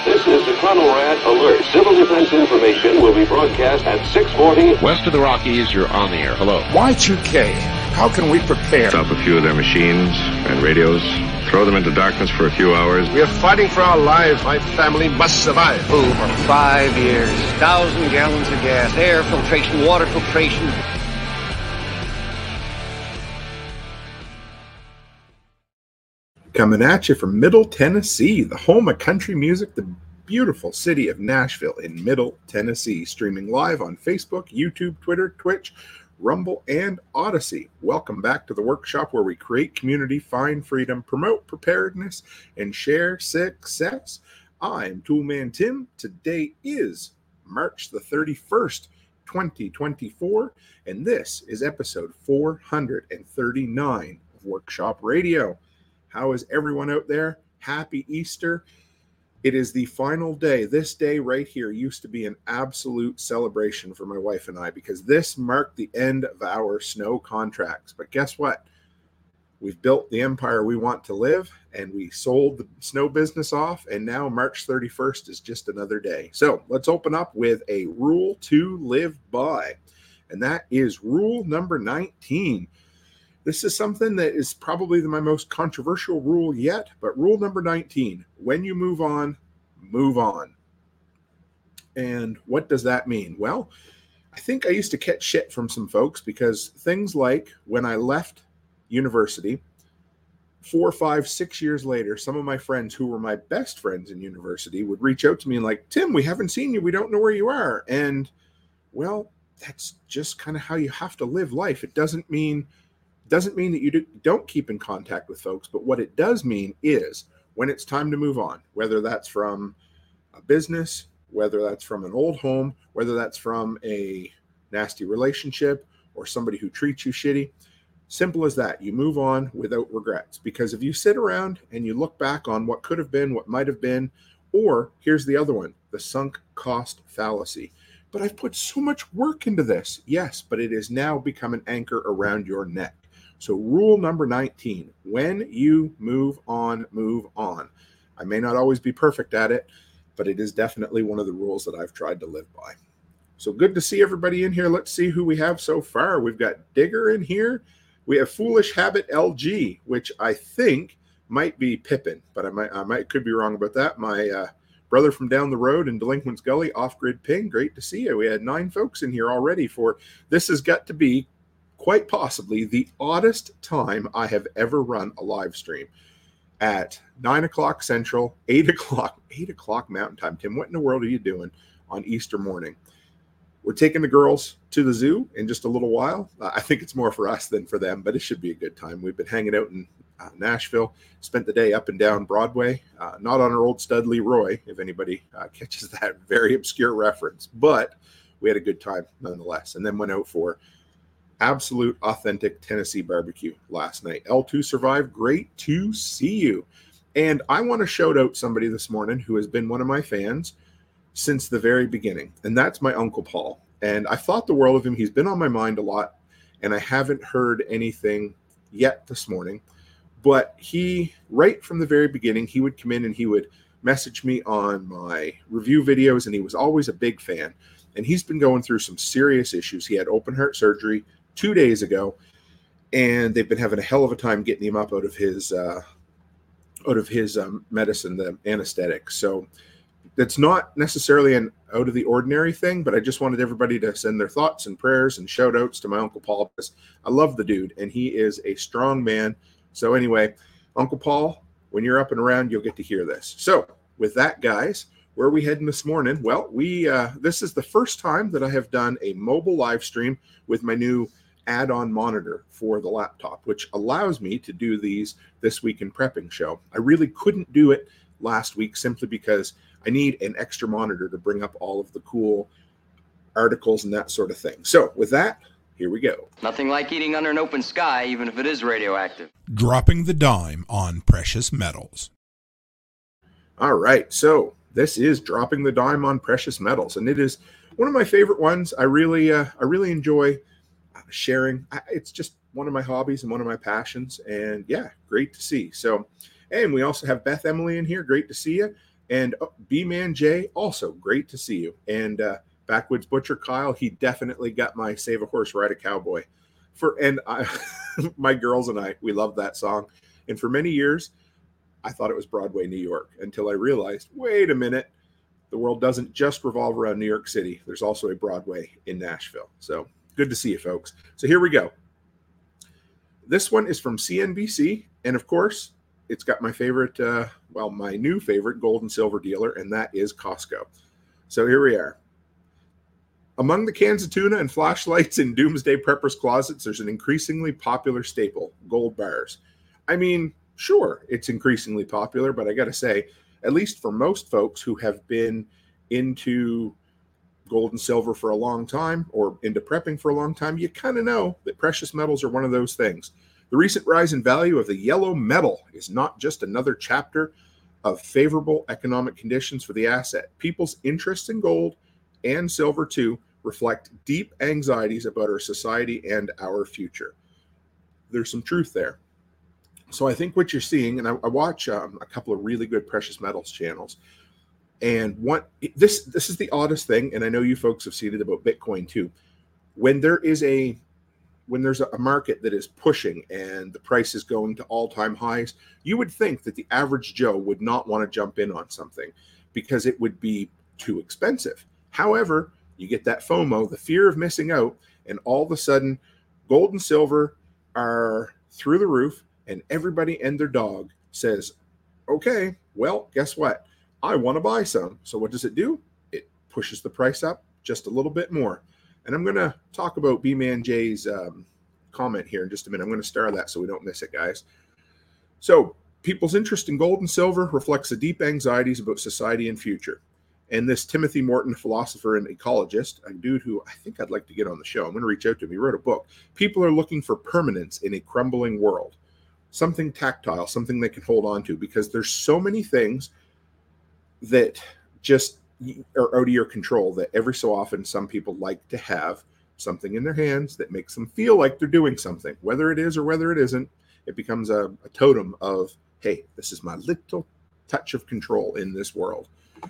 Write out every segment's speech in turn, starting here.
This is the Conelrad Alert. Civil defense information will be broadcast at 6:40. West of the Rockies, you're on the air. Hello. Y2K, how can we prepare? Stop a few of their machines and radios. Throw them into darkness for a few hours. We are fighting for our lives. My family must survive. Over 5 years, 1,000 gallons of gas, air filtration, water filtration. Coming at you from Middle Tennessee, the home of country music, the beautiful city of Nashville in Middle Tennessee. Streaming live on Facebook, YouTube, Twitter, Twitch, Rumble, and Odyssey. Welcome back to the workshop where we create community, find freedom, promote preparedness, and share success. I'm Toolman Tim. Today is March the 31st, 2024, and this is episode 439 of Workshop Radio. How is everyone out there? Happy Easter. It is the final day. This day right here used to be an absolute celebration for my wife and I because this marked the end of our snow contracts. But guess what? We've built the empire we want to live, and we sold the snow business off, and now March 31st is just another day. So let's open up with a rule to live by, and that is rule number 19. This is something that is probably my most controversial rule yet, but rule number 19, when you move on, move on. And what does that mean? Well, I think I used to catch shit from some folks because things like when I left university, 4, 5, 6 years later, some of my friends who were my best friends in university would reach out to me and like, Tim, we haven't seen you. We don't know where you are. And well, that's just kind of how you have to live life. It doesn't mean that you don't keep in contact with folks, but what it does mean is when it's time to move on, whether that's from a business, whether that's from an old home, whether that's from a nasty relationship or somebody who treats you shitty, simple as that. You move on without regrets, because if you sit around and you look back on what could have been, what might have been, or here's the other one, the sunk cost fallacy. But I've put so much work into this. Yes, but it has now become an anchor around your neck. So rule number 19, when you move on, move on. I may not always be perfect at it, but it is definitely one of the rules that I've tried to live by. So good to see everybody in here. Let's see who we have so far. We've got Digger in here. We have Foolish Habit LG, which I think might be Pippin, but I could be wrong about that. My brother from down the road in Delinquent's Gully, Off-Grid Ping. Great to see you. We had 9 folks in here already for this has got to be quite possibly the oddest time I have ever run a live stream at 9 o'clock Central, 8 o'clock Mountain Time. Tim, what in the world are you doing on Easter morning? We're taking the girls to the zoo in just a little while. I think it's more for us than for them, but it should be a good time. We've been hanging out in Nashville, spent the day up and down Broadway, not on our old stud Leroy, if anybody catches that very obscure reference, but we had a good time nonetheless, and then went out for absolute authentic Tennessee barbecue last night. L2 survived. Great to see you. And I want to shout out somebody this morning who has been one of my fans since the very beginning, and that's my Uncle Paul. And I thought the world of him. He's been on my mind a lot, and I haven't heard anything yet this morning. But he, right from the very beginning, he would come in and he would message me on my review videos, and he was always a big fan. And he's been going through some serious issues. He had open heart surgery 2 days ago, and they've been having a hell of a time getting him up out of his medicine, the anesthetic. So that's not necessarily an out of the ordinary thing, but I just wanted everybody to send their thoughts and prayers and shout outs to my Uncle Paul, because I love the dude and he is a strong man. So anyway, Uncle Paul, when you're up and around, you'll get to hear this. So with that, guys, where are we heading this morning? Well, this is the first time that I have done a mobile live stream with my new add-on monitor for the laptop, which allows me to do these This Week in Prepping show. I really couldn't do it last week simply because I need an extra monitor to bring up all of the cool articles and that sort of thing. So with that, here we go. Nothing like eating under an open sky, even if it is radioactive. Dropping the dime on precious metals. All right, so this is Dropping the Dime on Precious Metals, and it is one of my favorite ones. I really enjoy sharing. It's just one of my hobbies and one of my passions, and yeah, great to see. So, and we also have Beth Emily in here. Great to see you. And B-Man Jay, also great to see you. And Backwoods Butcher Kyle, he definitely got my Save a Horse, Ride a Cowboy. My girls and I, we love that song. And for many years, I thought it was Broadway, New York, until I realized, wait a minute, the world doesn't just revolve around New York City. There's also a Broadway in Nashville. So good to see you, folks. So here we go. This one is from CNBC. And of course, it's got my favorite, my new favorite gold and silver dealer, and that is Costco. So here we are. Among the cans of tuna and flashlights in doomsday preppers' closets, there's an increasingly popular staple, gold bars. I mean, sure, it's increasingly popular, but I got to say, at least for most folks who have been into gold and silver for a long time or into prepping for a long time, you kind of know that precious metals are one of those things. The recent rise in value of the yellow metal is not just another chapter of favorable economic conditions for the asset. People's interest in gold and silver, too, reflect deep anxieties about our society and our future. There's some truth there. So I think what you're seeing, and I watch a couple of really good precious metals channels, and this is the oddest thing, and I know you folks have seen it about Bitcoin too. When there's a market that is pushing and the price is going to all-time highs, you would think that the average Joe would not want to jump in on something because it would be too expensive. However, you get that FOMO, the fear of missing out, and all of a sudden, gold and silver are through the roof, and everybody and their dog says, okay, well, guess what? I want to buy some. So what does it do? It pushes the price up just a little bit more. And I'm going to talk about B-Man Jay's comment here in just a minute. I'm going to star that so we don't miss it, guys. So people's interest in gold and silver reflects the deep anxieties about society and future. And this Timothy Morton, philosopher and ecologist, a dude who I think I'd like to get on the show, I'm going to reach out to him. He wrote a book. People are looking for permanence in a crumbling world. Something tactile, something they can hold on to, because there's so many things that just are out of your control that every so often some people like to have something in their hands that makes them feel like they're doing something. Whether it is or whether it isn't, it becomes a totem of, hey, this is my little touch of control in this world.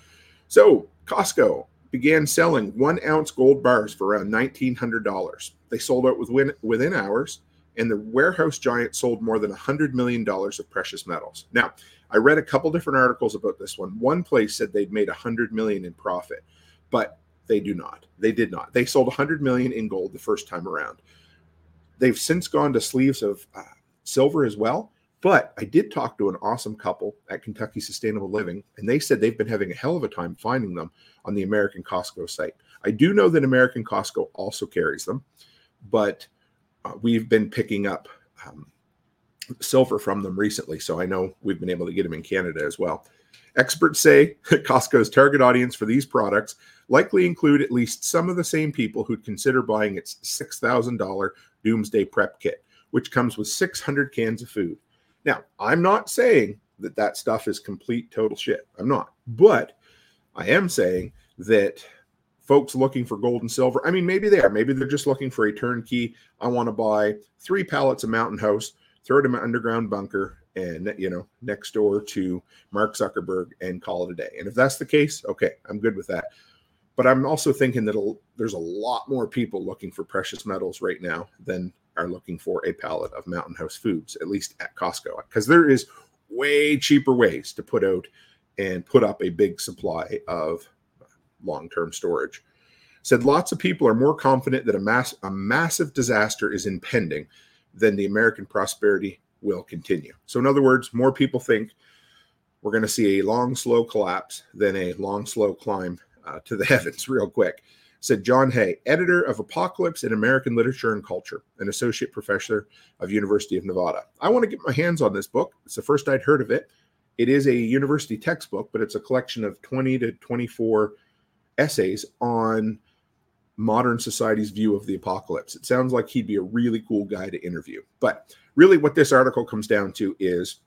So Costco began selling 1 ounce gold bars for around $1,900. They sold out within hours, and the warehouse giant sold more than $100 million of precious metals. Now, I read a couple different articles about this one. One place said they'd made $100 million in profit, but they do not. They did not. They sold $100 million in gold the first time around. They've since gone to sleeves of silver as well. But I did talk to an awesome couple at Kentucky Sustainable Living, and they said they've been having a hell of a time finding them on the American Costco site. I do know that American Costco also carries them, but we've been picking up silver from them recently, so I know we've been able to get them in Canada as well. Experts say Costco's target audience for these products likely include at least some of the same people who'd consider buying its $6,000 Doomsday Prep Kit, which comes with 600 cans of food. Now, I'm not saying that stuff is complete total shit. I'm not. But I am saying that folks looking for gold and silver, I mean, maybe they are. Maybe they're just looking for a turnkey. I want to buy 3 pallets of Mountain House, throw it in my underground bunker, and, next door to Mark Zuckerberg, and call it a day. And if that's the case, okay, I'm good with that. But I'm also thinking that there's a lot more people looking for precious metals right now than are looking for a pallet of Mountain House foods, at least at Costco, because there is way cheaper ways to put up a big supply of long-term storage. Said lots of people are more confident that a massive disaster is impending than the American prosperity will continue. So in other words, more people think we're going to see a long, slow collapse than a long, slow climb to the heavens real quick. Said John Hay, editor of Apocalypse in American Literature and Culture, an associate professor of University of Nevada. I want to get my hands on this book. It's the first I'd heard of it. It is a university textbook, but it's a collection of 20 to 24 essays on modern society's view of the apocalypse. It sounds like he'd be a really cool guy to interview. But really what this article comes down to is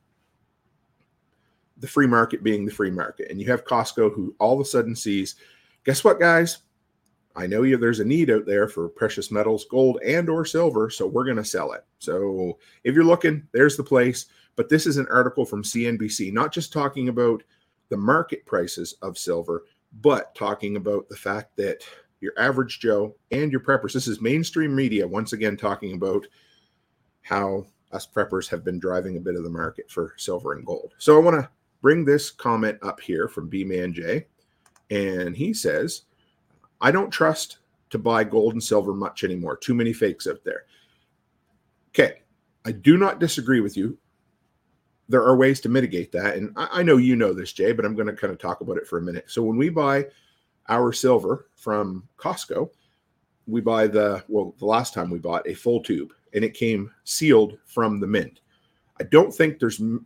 the free market being the free market. And you have Costco, who all of a sudden sees, guess what, guys? I know there's a need out there for precious metals, gold and or silver, so we're going to sell it. So if you're looking, there's the place. But this is an article from CNBC, not just talking about the market prices of silver, but talking about the fact that your average Joe and your preppers, this is mainstream media, once again, talking about how us preppers have been driving a bit of the market for silver and gold. So I want to bring this comment up here from B-Man J. And he says, I don't trust to buy gold and silver much anymore. Too many fakes out there. Okay, I do not disagree with you. There are ways to mitigate that. And I know you know this, Jay, but I'm going to kind of talk about it for a minute. So when we buy our silver from Costco, we buy the last time we bought a full tube, and it came sealed from the mint. I don't think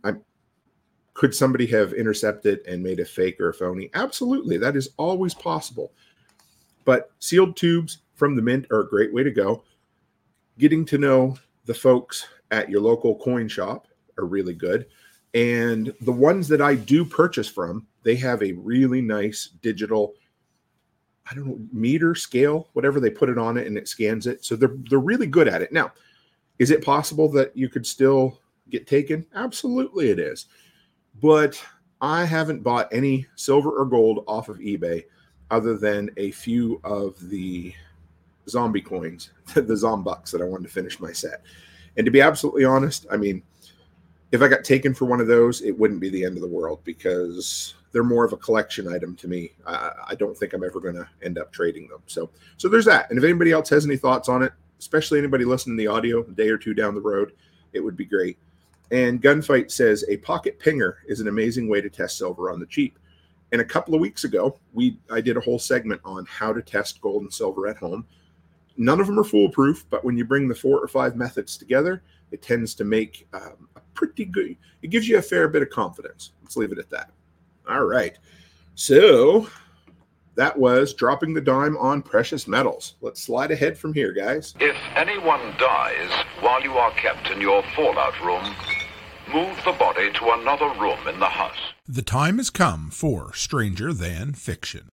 could somebody have intercepted and made a fake or a phony? Absolutely. That is always possible. But sealed tubes from the mint are a great way to go. Getting to know the folks at your local coin shop are really good. And the ones that I do purchase from, they have a really nice digital, I don't know, meter, scale, whatever they put it on it, and it scans it. So they're really good at it. Now, is it possible that you could still get taken? Absolutely it is. But I haven't bought any silver or gold off of eBay other than a few of the zombie coins, the Zombucks that I wanted to finish my set. And to be absolutely honest, I mean, if I got taken for one of those, it wouldn't be the end of the world because they're more of a collection item to me. I don't think I'm ever going to end up trading them. So there's that. And if anybody else has any thoughts on it, especially anybody listening to the audio a day or two down the road, it would be great. And Gunfight says a pocket pinger is an amazing way to test silver on the cheap. And a couple of weeks ago, I did a whole segment on how to test gold and silver at home. None of them are foolproof, but when you bring the 4 or 5 methods together, it tends to make a pretty good, it gives you a fair bit of confidence. Let's leave it at that. All right. So that was dropping the dime on precious metals. Let's slide ahead from here, guys. If anyone dies while you are kept in your fallout room, move the body to another room in the house. The time has come for Stranger Than Fiction.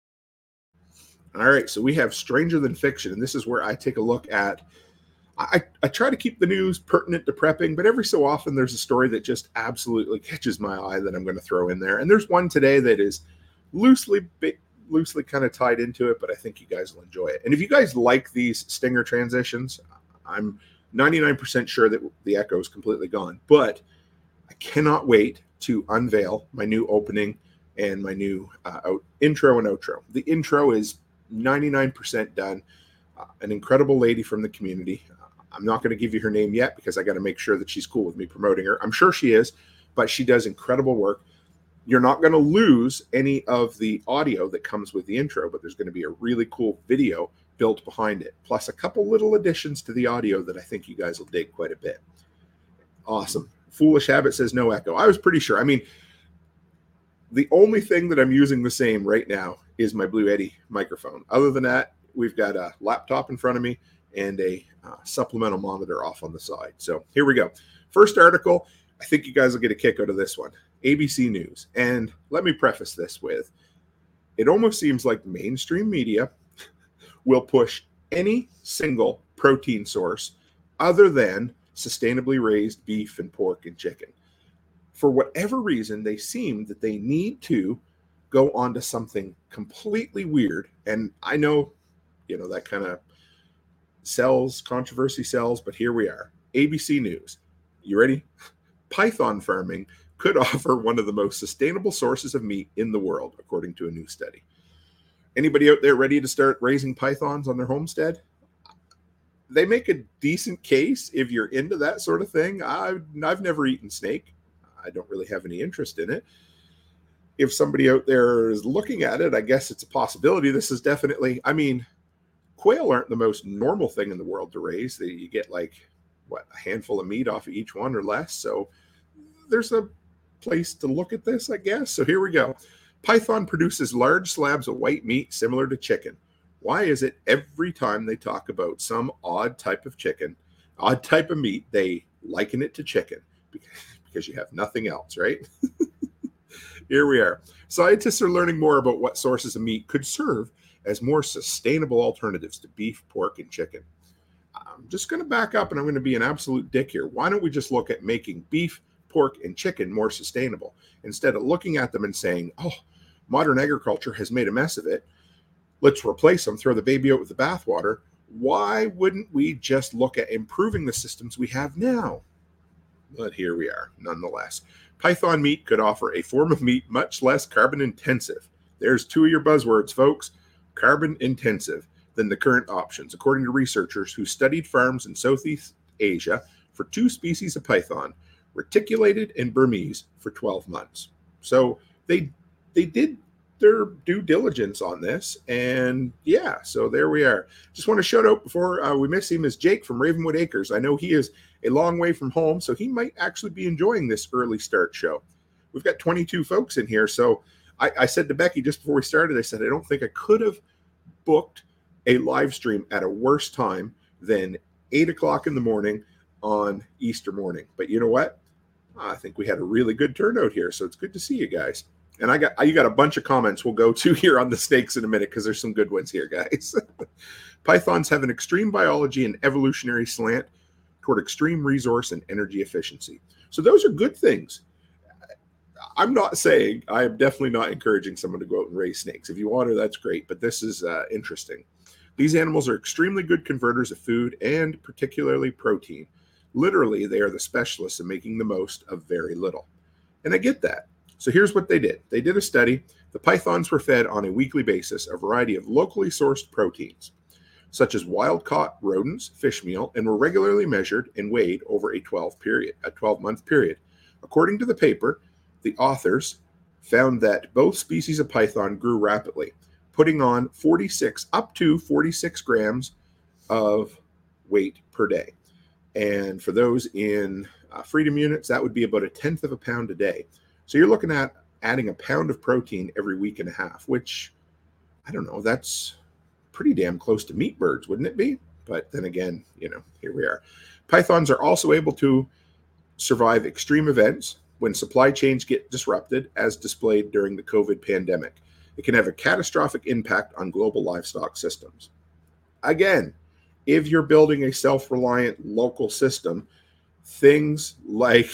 All right, so we have Stranger Than Fiction, and this is where I take a look at, I try to keep the news pertinent to prepping, but every so often there's a story that just absolutely catches my eye that I'm going to throw in there. And there's one today that is loosely kind of tied into it, but I think you guys will enjoy it. And if you guys like these stinger transitions, I'm 99% sure that the echo is completely gone, but I cannot wait to unveil my new opening and my new intro and outro. The intro is 99% done. An incredible lady from the community. I'm not going to give you her name yet because I got to make sure that she's cool with me promoting her. I'm sure she is, but she does incredible work. You're not going to lose any of the audio that comes with the intro, but there's going to be a really cool video built behind it, plus a couple little additions to the audio that I think you guys will dig quite a bit. Awesome. Foolish Habit says no echo. I was pretty sure. I mean, the only thing that I'm using the same right now is my Blue Yeti microphone. Other than that, we've got a laptop in front of me and a supplemental monitor off on the side. So here we go. First article. I think you guys will get a kick out of this one. ABC News. And let me preface this with, it almost seems like mainstream media will push any single protein source other than sustainably raised beef and pork and chicken. For whatever reason, they seem that they need to go onto something completely weird. And I know, that kind of sells, controversy sells, but here we are. ABC News. You ready? Python farming could offer one of the most sustainable sources of meat in the world, according to a new study. Anybody out there ready to start raising pythons on their homestead? They make a decent case if you're into that sort of thing. I've never eaten snake. I don't really have any interest in it. If somebody out there is looking at it, I guess it's a possibility. This is definitely, quail aren't the most normal thing in the world to raise. You get a handful of meat off of each one or less. So there's a place to look at this, I guess. So here we go. Python produces large slabs of white meat similar to chicken. Why is it every time they talk about some odd type of chicken, odd type of meat, they liken it to chicken? Because you have nothing else, right? Here we are. Scientists are learning more about what sources of meat could serve as more sustainable alternatives to beef, pork, and chicken. I'm just going to back up and I'm going to be an absolute dick here. Why don't we just look at making beef, pork, and chicken more sustainable, instead of looking at them and saying, oh, modern agriculture has made a mess of it. Let's replace them, throw the baby out with the bathwater. Why wouldn't we just look at improving the systems we have now? But here we are, nonetheless. Python meat could offer a form of meat much less carbon intensive. There's two of your buzzwords, folks. Carbon intensive than the current options, according to researchers who studied farms in Southeast Asia for two species of python, reticulated and Burmese, for 12 months. So they did their due diligence on this, and yeah, so there we are. Just want to shout out before we miss him is Jake from Ravenwood Acres. I know he is a long way from home, so he might actually be enjoying this early start show. We've got 22 folks in here, so I said to Becky just before we started, I said, I don't think I could have booked a live stream at a worse time than 8 o'clock in the morning on Easter morning. But you know what? I think we had a really good turnout here, so it's good to see you guys. And you got a bunch of comments we'll go to here on the snakes in a minute, because there's some good ones here, guys. Pythons have an extreme biology and evolutionary slant toward extreme resource and energy efficiency. So those are good things. I'm not saying, I am definitely not encouraging someone to go out and raise snakes. If you want to, that's great, but this is interesting. These animals are extremely good converters of food and particularly protein. Literally, they are the specialists in making the most of very little. And I get that. So here's what they did. They did a study. The pythons were fed on a weekly basis a variety of locally sourced proteins, such as wild-caught rodents, fish meal, and were regularly measured and weighed over a 12-month period. According to the paper, the authors found that both species of python grew rapidly, putting on up to 46 grams of weight per day. And for those in freedom units, that would be about 1/10 of a pound a day. So you're looking at adding a pound of protein every week and a half, which, I don't know, that's pretty damn close to meat birds, wouldn't it be? But then again, here we are. Pythons are also able to survive extreme events when supply chains get disrupted, as displayed during the COVID pandemic. It can have a catastrophic impact on global livestock systems. Again, if you're building a self-reliant local system, things like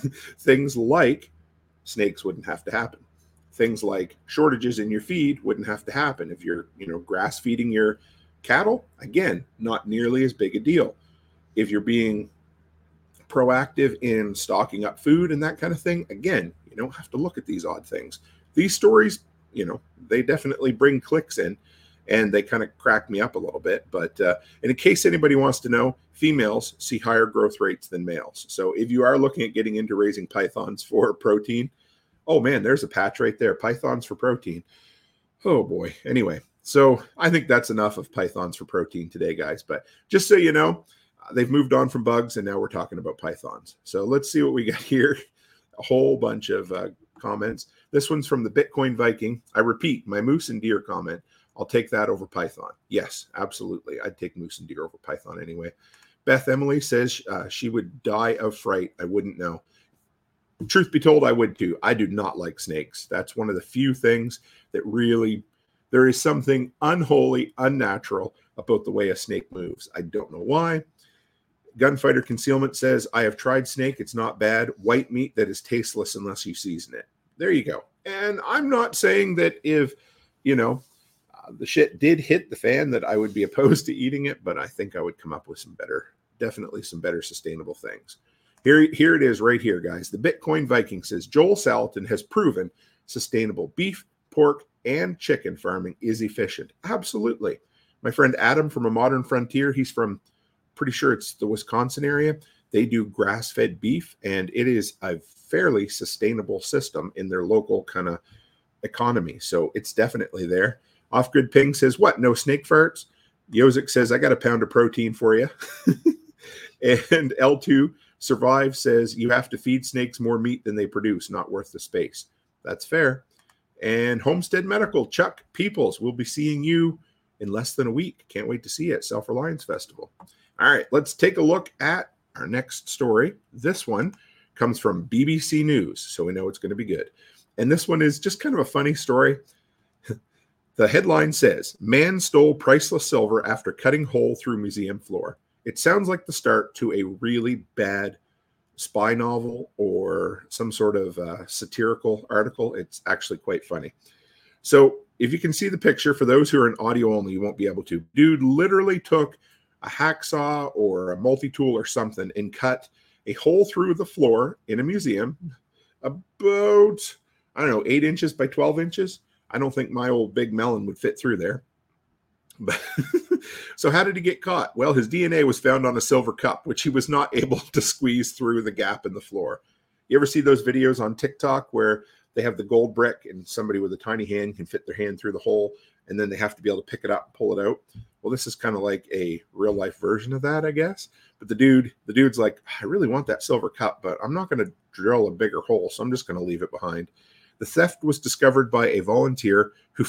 snakes wouldn't have to happen. Things like shortages in your feed wouldn't have to happen. If you're, grass feeding your cattle, again, not nearly as big a deal. If you're being proactive in stocking up food and that kind of thing, again, you don't have to look at these odd things. These stories, they definitely bring clicks in, and they kind of crack me up a little bit. But in case anybody wants to know, females see higher growth rates than males. So if you are looking at getting into raising pythons for protein, oh man, there's a patch right there. Pythons for protein. Oh boy. Anyway, so I think that's enough of pythons for protein today, guys. But just so you know, they've moved on from bugs, and now we're talking about pythons. So let's see what we got here. A whole bunch of comments. This one's from the Bitcoin Viking. I repeat, my moose and deer comment. I'll take that over python. Yes, absolutely. I'd take moose and deer over python anyway. Beth Emily says she would die of fright. I wouldn't know. Truth be told, I would too. I do not like snakes. That's one of the few things that really, there is something unholy, unnatural about the way a snake moves. I don't know why. Gunfighter Concealment says, I have tried snake. It's not bad. White meat that is tasteless unless you season it. There you go. And I'm not saying that if, the shit did hit the fan that I would be opposed to eating it, but I think I would come up with some better sustainable things. Here it is right here, guys. The Bitcoin Viking says, Joel Salatin has proven sustainable beef, pork, and chicken farming is efficient. Absolutely. My friend Adam from A Modern Frontier, he's from, pretty sure it's the Wisconsin area. They do grass-fed beef, and it is a fairly sustainable system in their local kind of economy. So it's definitely there. Off-Grid Ping says, what, no snake farts? Yozik says, I got a pound of protein for you. And L2 Survive says, you have to feed snakes more meat than they produce, not worth the space. That's fair. And Homestead Medical, Chuck Peoples, we'll be seeing you in less than a week. Can't wait to see you at Self-Reliance Festival. All right, let's take a look at our next story. This one comes from BBC News, so we know it's going to be good. And this one is just kind of a funny story. The headline says, man stole priceless silver after cutting hole through museum floor. It sounds like the start to a really bad spy novel or some sort of satirical article. It's actually quite funny. So if you can see the picture, for those who are in audio only, you won't be able to. Dude literally took a hacksaw or a multi-tool or something and cut a hole through the floor in a museum about, 8 inches by 12 inches. I don't think my old big melon would fit through there. But so how did he get caught? Well, his DNA was found on a silver cup, which he was not able to squeeze through the gap in the floor. You ever see those videos on TikTok where they have the gold brick and somebody with a tiny hand can fit their hand through the hole and then they have to be able to pick it up and pull it out? Well, this is kind of like a real life version of that, I guess. But the dude's like, I really want that silver cup, but I'm not going to drill a bigger hole, so I'm just going to leave it behind. The theft was discovered by a volunteer who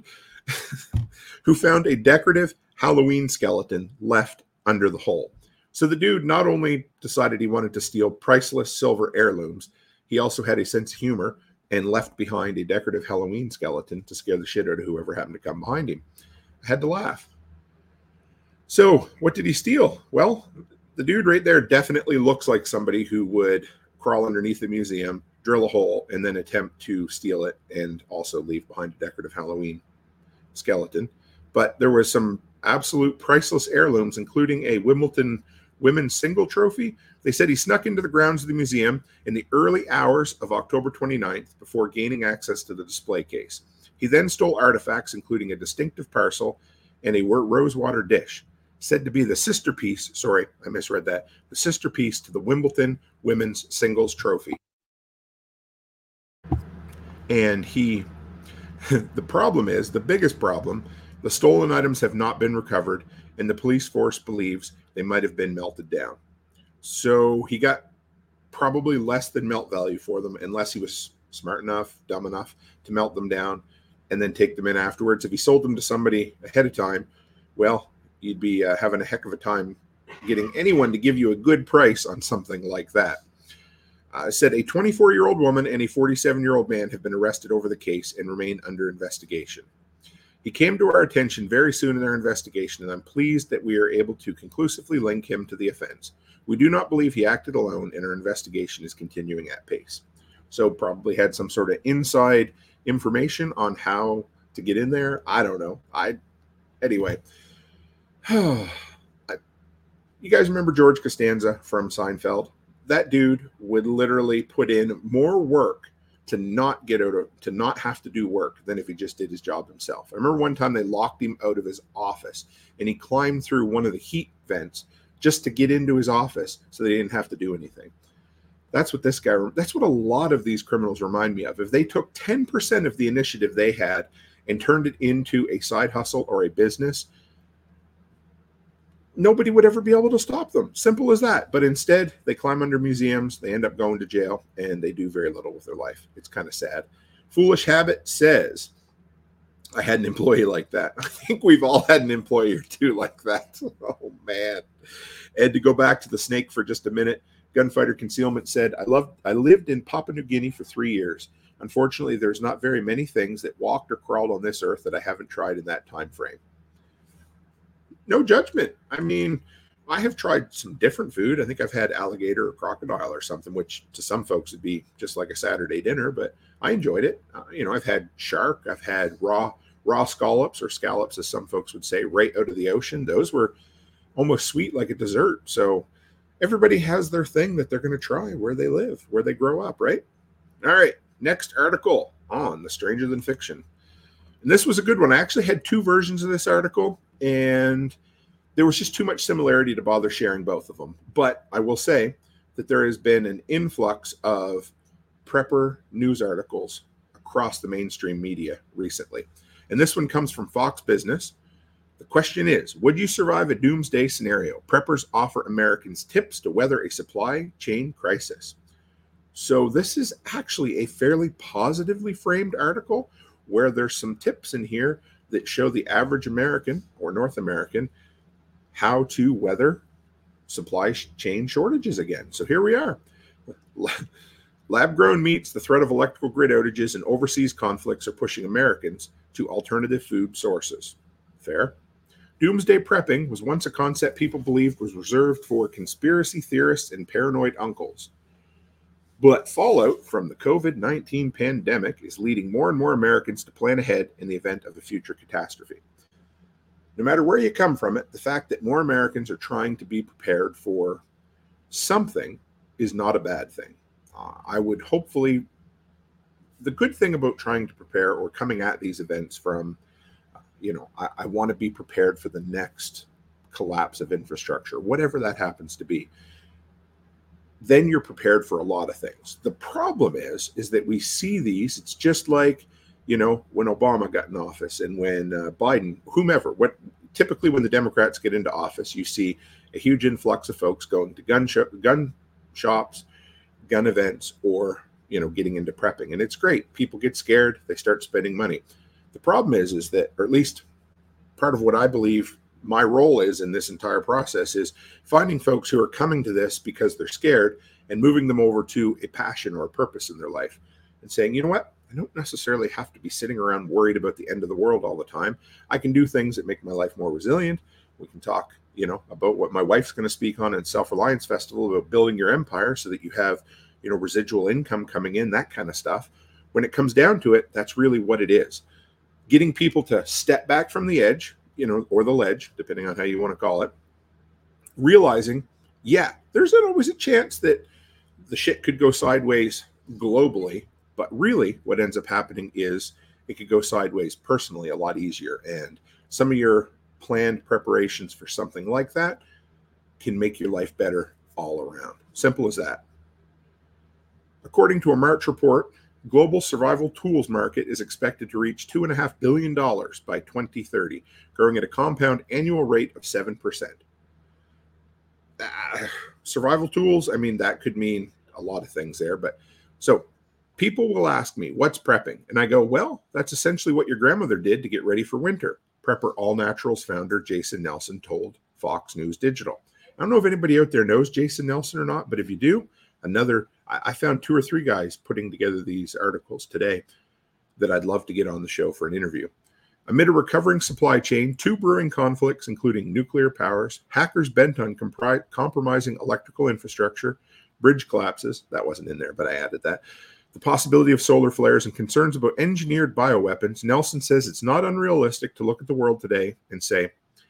found a decorative Halloween skeleton left under the hole. So the dude not only decided he wanted to steal priceless silver heirlooms, he also had a sense of humor and left behind a decorative Halloween skeleton to scare the shit out of whoever happened to come behind him. I had to laugh. So what did he steal? Well, the dude right there definitely looks like somebody who would crawl underneath the museum, drill a hole, and then attempt to steal it and also leave behind a decorative Halloween skeleton. But there was some absolute priceless heirlooms, including a Wimbledon women's single trophy. They said he snuck into the grounds of the museum in the early hours of October 29th before gaining access to the display case. He then stole artifacts, including a distinctive parcel and a rosewater dish, said to be the sister piece. Sorry, I misread that. The sister piece to the Wimbledon women's singles trophy. And the problem is, the biggest problem, the stolen items have not been recovered, and the police force believes they might have been melted down. So he got probably less than melt value for them, unless he was smart enough, dumb enough to melt them down and then take them in afterwards. If he sold them to somebody ahead of time, well, you'd be having a heck of a time getting anyone to give you a good price on something like that. Said a 24-year-old woman and a 47-year-old man have been arrested over the case and remain under investigation. He came to our attention very soon in our investigation, and I'm pleased that we are able to conclusively link him to the offense. We do not believe he acted alone, and our investigation is continuing at pace. So probably had some sort of inside information on how to get in there. I don't know. Anyway. You guys remember George Costanza from Seinfeld? That dude would literally put in more work to not have to do work than if he just did his job himself. I remember one time they locked him out of his office and he climbed through one of the heat vents just to get into his office so they didn't have to do anything. That's what a lot of these criminals remind me of. If they took 10% of the initiative they had and turned it into a side hustle or a business, nobody would ever be able to stop them. Simple as that. But instead, they climb under museums, they end up going to jail, and they do very little with their life. It's kind of sad. Foolish Habit says, I had an employee like that. I think we've all had an employee or two like that. Oh, man. And to go back to the snake for just a minute, Gunfighter Concealment said, I lived in Papua New Guinea for 3 years. Unfortunately, there's not very many things that walked or crawled on this earth that I haven't tried in that time frame. No judgment. I mean, I have tried some different food. I think I've had alligator or crocodile or something, which to some folks would be just like a Saturday dinner, but I enjoyed it. I've had shark. I've had raw scallops, or scallops, as some folks would say, right out of the ocean. Those were almost sweet like a dessert. So everybody has their thing that they're going to try where they live, where they grow up, right? All right, next article on the Stranger Than Fiction. And this was a good one. I actually had two versions of this article, and there was just too much similarity to bother sharing both of them. But I will say that there has been an influx of prepper news articles across the mainstream media recently. And this one comes from Fox Business. The question is, would you survive a doomsday scenario? Preppers offer Americans tips to weather a supply chain crisis. So this is actually a fairly positively framed article where there's some tips in here that show the average American or North American how to weather supply chain shortages again. So here we are. Lab-grown meats, the threat of electrical grid outages, and overseas conflicts are pushing Americans to alternative food sources. Fair. Doomsday prepping was once a concept people believed was reserved for conspiracy theorists and paranoid uncles. But fallout from the COVID-19 pandemic is leading more and more Americans to plan ahead in the event of a future catastrophe. No matter where you come from it, the fact that more Americans are trying to be prepared for something is not a bad thing. I would hopefully, the good thing about trying to prepare or coming at these events from, I want to be prepared for the next collapse of infrastructure, whatever that happens to be. Then you're prepared for a lot of things. The problem is that we see these, it's just like, when Obama got in office and when Biden, whomever, typically when the Democrats get into office, you see a huge influx of folks going to gun shops, gun events, or, getting into prepping. And it's great. People get scared. They start spending money. The problem is that, or at least part of what I believe my role is in this entire process, is finding folks who are coming to this because they're scared and moving them over to a passion or a purpose in their life and saying, you know what? I don't necessarily have to be sitting around worried about the end of the world all the time. I can do things that make my life more resilient. We can talk, about what my wife's going to speak on in Self-Reliance Festival about building your empire so that you have, residual income coming in, that kind of stuff. When it comes down to it, that's really what it is. Getting people to step back from the edge, or the ledge, depending on how you want to call it, realizing, there's always a chance that the shit could go sideways globally, but really what ends up happening is it could go sideways personally a lot easier. And some of your planned preparations for something like that can make your life better all around. Simple as that. According to a March report, global survival tools market is expected to reach $2.5 billion by 2030, growing at a compound annual rate of 7%. Survival tools, that could mean a lot of things there. But so people will ask me, what's prepping? And I go, well, that's essentially what your grandmother did to get ready for winter. Prepper All Naturals founder Jason Nelson told Fox News Digital. I don't know if anybody out there knows Jason Nelson or not, but if you do, I found 2 or 3 guys putting together these articles today that I'd love to get on the show for an interview. Amid a recovering supply chain, 2 brewing conflicts, including nuclear powers, hackers bent on compromising electrical infrastructure, bridge collapses, that wasn't in there, but I added that, the possibility of solar flares, and concerns about engineered bioweapons, Nelson says it's not unrealistic to look at the world today and say,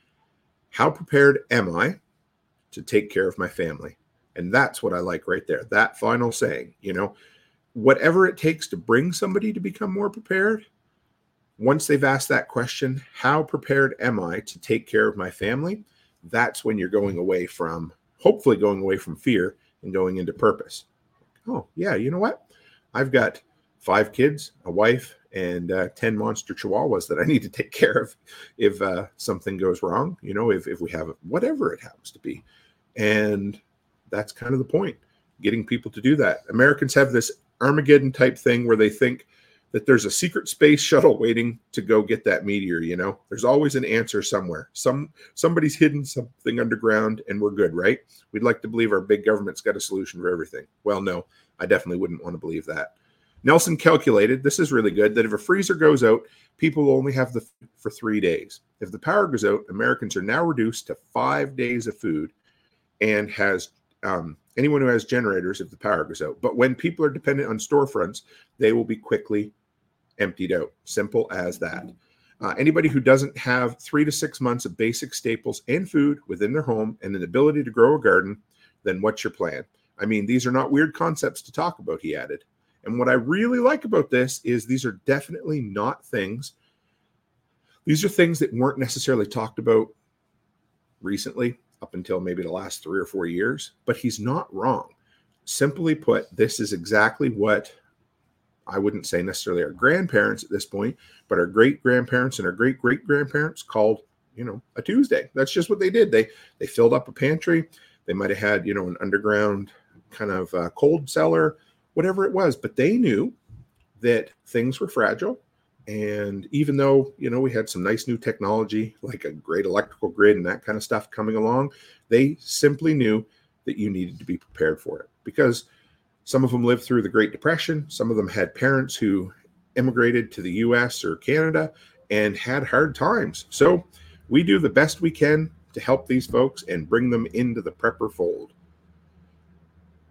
how prepared am I to take care of my family? And that's what I like right there. That final saying, whatever it takes to bring somebody to become more prepared, once they've asked that question, how prepared am I to take care of my family? That's when you're hopefully going away from fear and going into purpose. Oh, yeah, you know what? I've got 5 kids, a wife, and 10 monster chihuahuas that I need to take care of if something goes wrong, if we have whatever it happens to be. And that's kind of the point, getting people to do that. Americans have this Armageddon type thing where they think that there's a secret space shuttle waiting to go get that meteor. There's always an answer somewhere. Somebody's hidden something underground and we're good, right? We'd like to believe our big government's got a solution for everything. Well, no, I definitely wouldn't want to believe that. Nelson calculated, this is really good, that if a freezer goes out, people will only have the food for 3 days. If the power goes out, Americans are now reduced to 5 days of food and has anyone who has generators if the power goes out. But when people are dependent on storefronts, they will be quickly emptied out. Simple as that. Anybody who doesn't have 3 to 6 months of basic staples and food within their home and an ability to grow a garden, then what's your plan? These are not weird concepts to talk about, he added. And what I really like about this is these are definitely not things. These are things that weren't necessarily talked about recently, up until maybe the last 3 or 4 years, but he's not wrong. Simply put, this is exactly what I wouldn't say necessarily our grandparents at this point, but our great-grandparents and our great-great-grandparents called, a Tuesday. That's just what they did. They filled up a pantry. They might have had, an underground kind of cold cellar, whatever it was, but they knew that things were fragile. And even though, we had some nice new technology, like a great electrical grid and that kind of stuff coming along, they simply knew that you needed to be prepared for it, because some of them lived through the Great Depression. Some of them had parents who immigrated to the US or Canada and had hard times. So we do the best we can to help these folks and bring them into the prepper fold.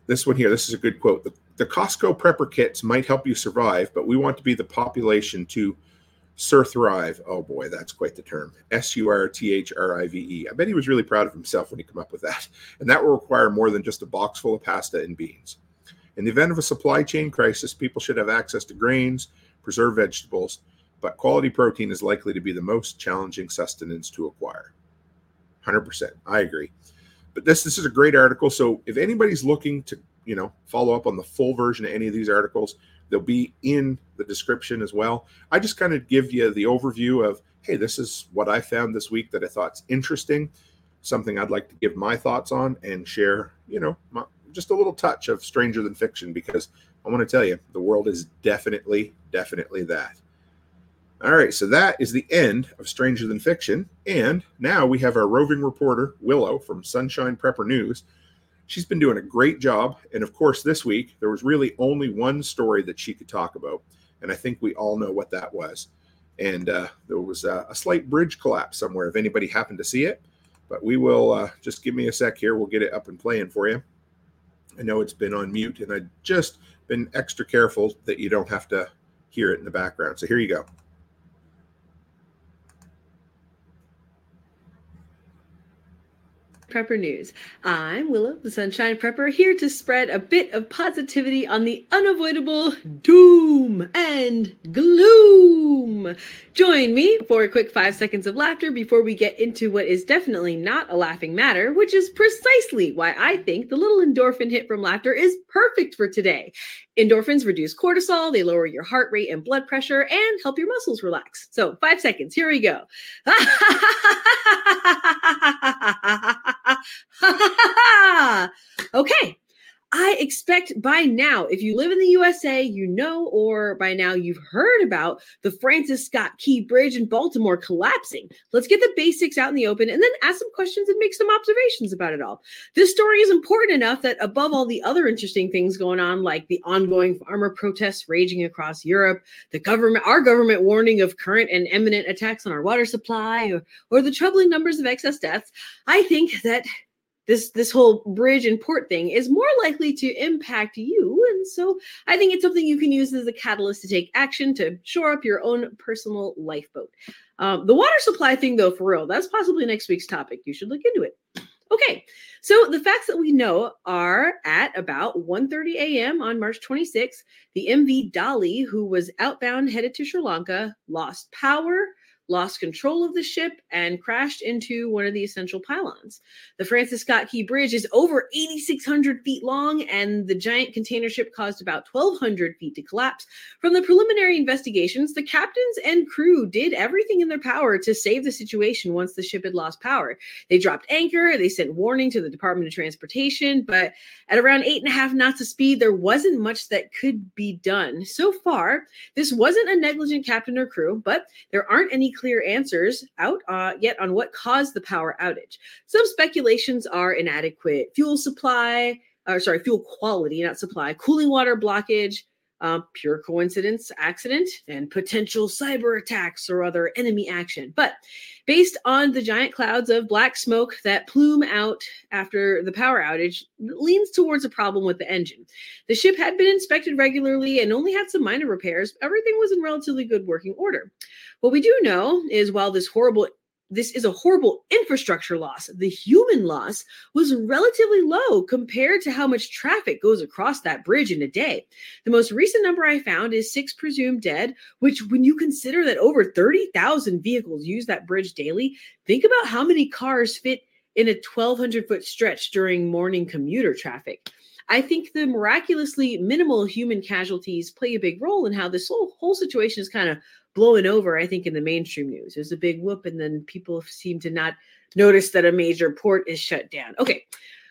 This one here, this is a good quote. The Costco prepper kits might help you survive, but we want to be the population to surthrive. Oh boy, that's quite the term. SURTHRIVE. I bet he was really proud of himself when he came up with that. And that will require more than just a box full of pasta and beans. In the event of a supply chain crisis, people should have access to grains, preserved vegetables, but quality protein is likely to be the most challenging sustenance to acquire. 100%. I agree. But this is a great article. So if anybody's looking to, follow up on the full version of any of these articles, they'll be in the description as well. I just kind of give you the overview of, hey, this is what I found this week that I thought's interesting, something I'd like to give my thoughts on and share, just a little touch of Stranger Than Fiction, because I want to tell you, the world is definitely that. All right, so that is the end of Stranger Than Fiction. And now we have our roving reporter, Willow, from Sunshine Prepper News. She's been doing a great job. And of course, this week, there was really only one story that she could talk about. And I think we all know what that was. And there was a slight bridge collapse somewhere, if anybody happened to see it. But we will, just give me a sec here. We'll get it up and playing for you. I know it's been on mute, and I've just been extra careful that you don't have to hear it in the background. So here you go. Prepper News. I'm Willow, the Sunshine Prepper, here to spread a bit of positivity on the unavoidable doom and gloom. Join me for a quick 5 seconds of laughter before we get into what is definitely not a laughing matter, which is precisely why I think the little endorphin hit from laughter is perfect for today. Endorphins reduce cortisol, they lower your heart rate and blood pressure, and help your muscles relax. So 5 seconds, here we go. Okay. I expect by now, if you live in the USA, or by now you've heard about the Francis Scott Key Bridge in Baltimore collapsing. Let's get the basics out in the open and then ask some questions and make some observations about it all. This story is important enough that above all the other interesting things going on, like the ongoing farmer protests raging across Europe, our government warning of current and imminent attacks on our water supply, or the troubling numbers of excess deaths, I think that this whole bridge and port thing is more likely to impact you. And so I think it's something you can use as a catalyst to take action to shore up your own personal lifeboat. The water supply thing, though, for real, that's possibly next week's topic. You should look into it. Okay, so the facts that we know are at about 1:30 a.m. on March 26th, the MV Dali, who was outbound headed to Sri Lanka, lost power, lost control of the ship, and crashed into one of the essential pylons. The Francis Scott Key Bridge is over 8,600 feet long, and the giant container ship caused about 1,200 feet to collapse. From the preliminary investigations, the captains and crew did everything in their power to save the situation once the ship had lost power. They dropped anchor, they sent warning to the Department of Transportation, but at around 8.5 knots of speed, there wasn't much that could be done. So far, this wasn't a negligent captain or crew, but there aren't any clear answers out yet on what caused the power outage. Some speculations are inadequate fuel quality, not supply, cooling water blockage, pure coincidence, accident, and potential cyber attacks or other enemy action. But based on the giant clouds of black smoke that plume out after the power outage, leans towards a problem with the engine. The ship had been inspected regularly and only had some minor repairs. Everything was in relatively good working order. What we do know is while this is a horrible infrastructure loss, the human loss was relatively low compared to how much traffic goes across that bridge in a day. The most recent number I found is 6 presumed dead, which when you consider that over 30,000 vehicles use that bridge daily, think about how many cars fit in a 1,200-foot stretch during morning commuter traffic. I think the miraculously minimal human casualties play a big role in how this whole situation is kind of blowing over, I think, in the mainstream news. There's a big whoop, and then people seem to not notice that a major port is shut down. Okay.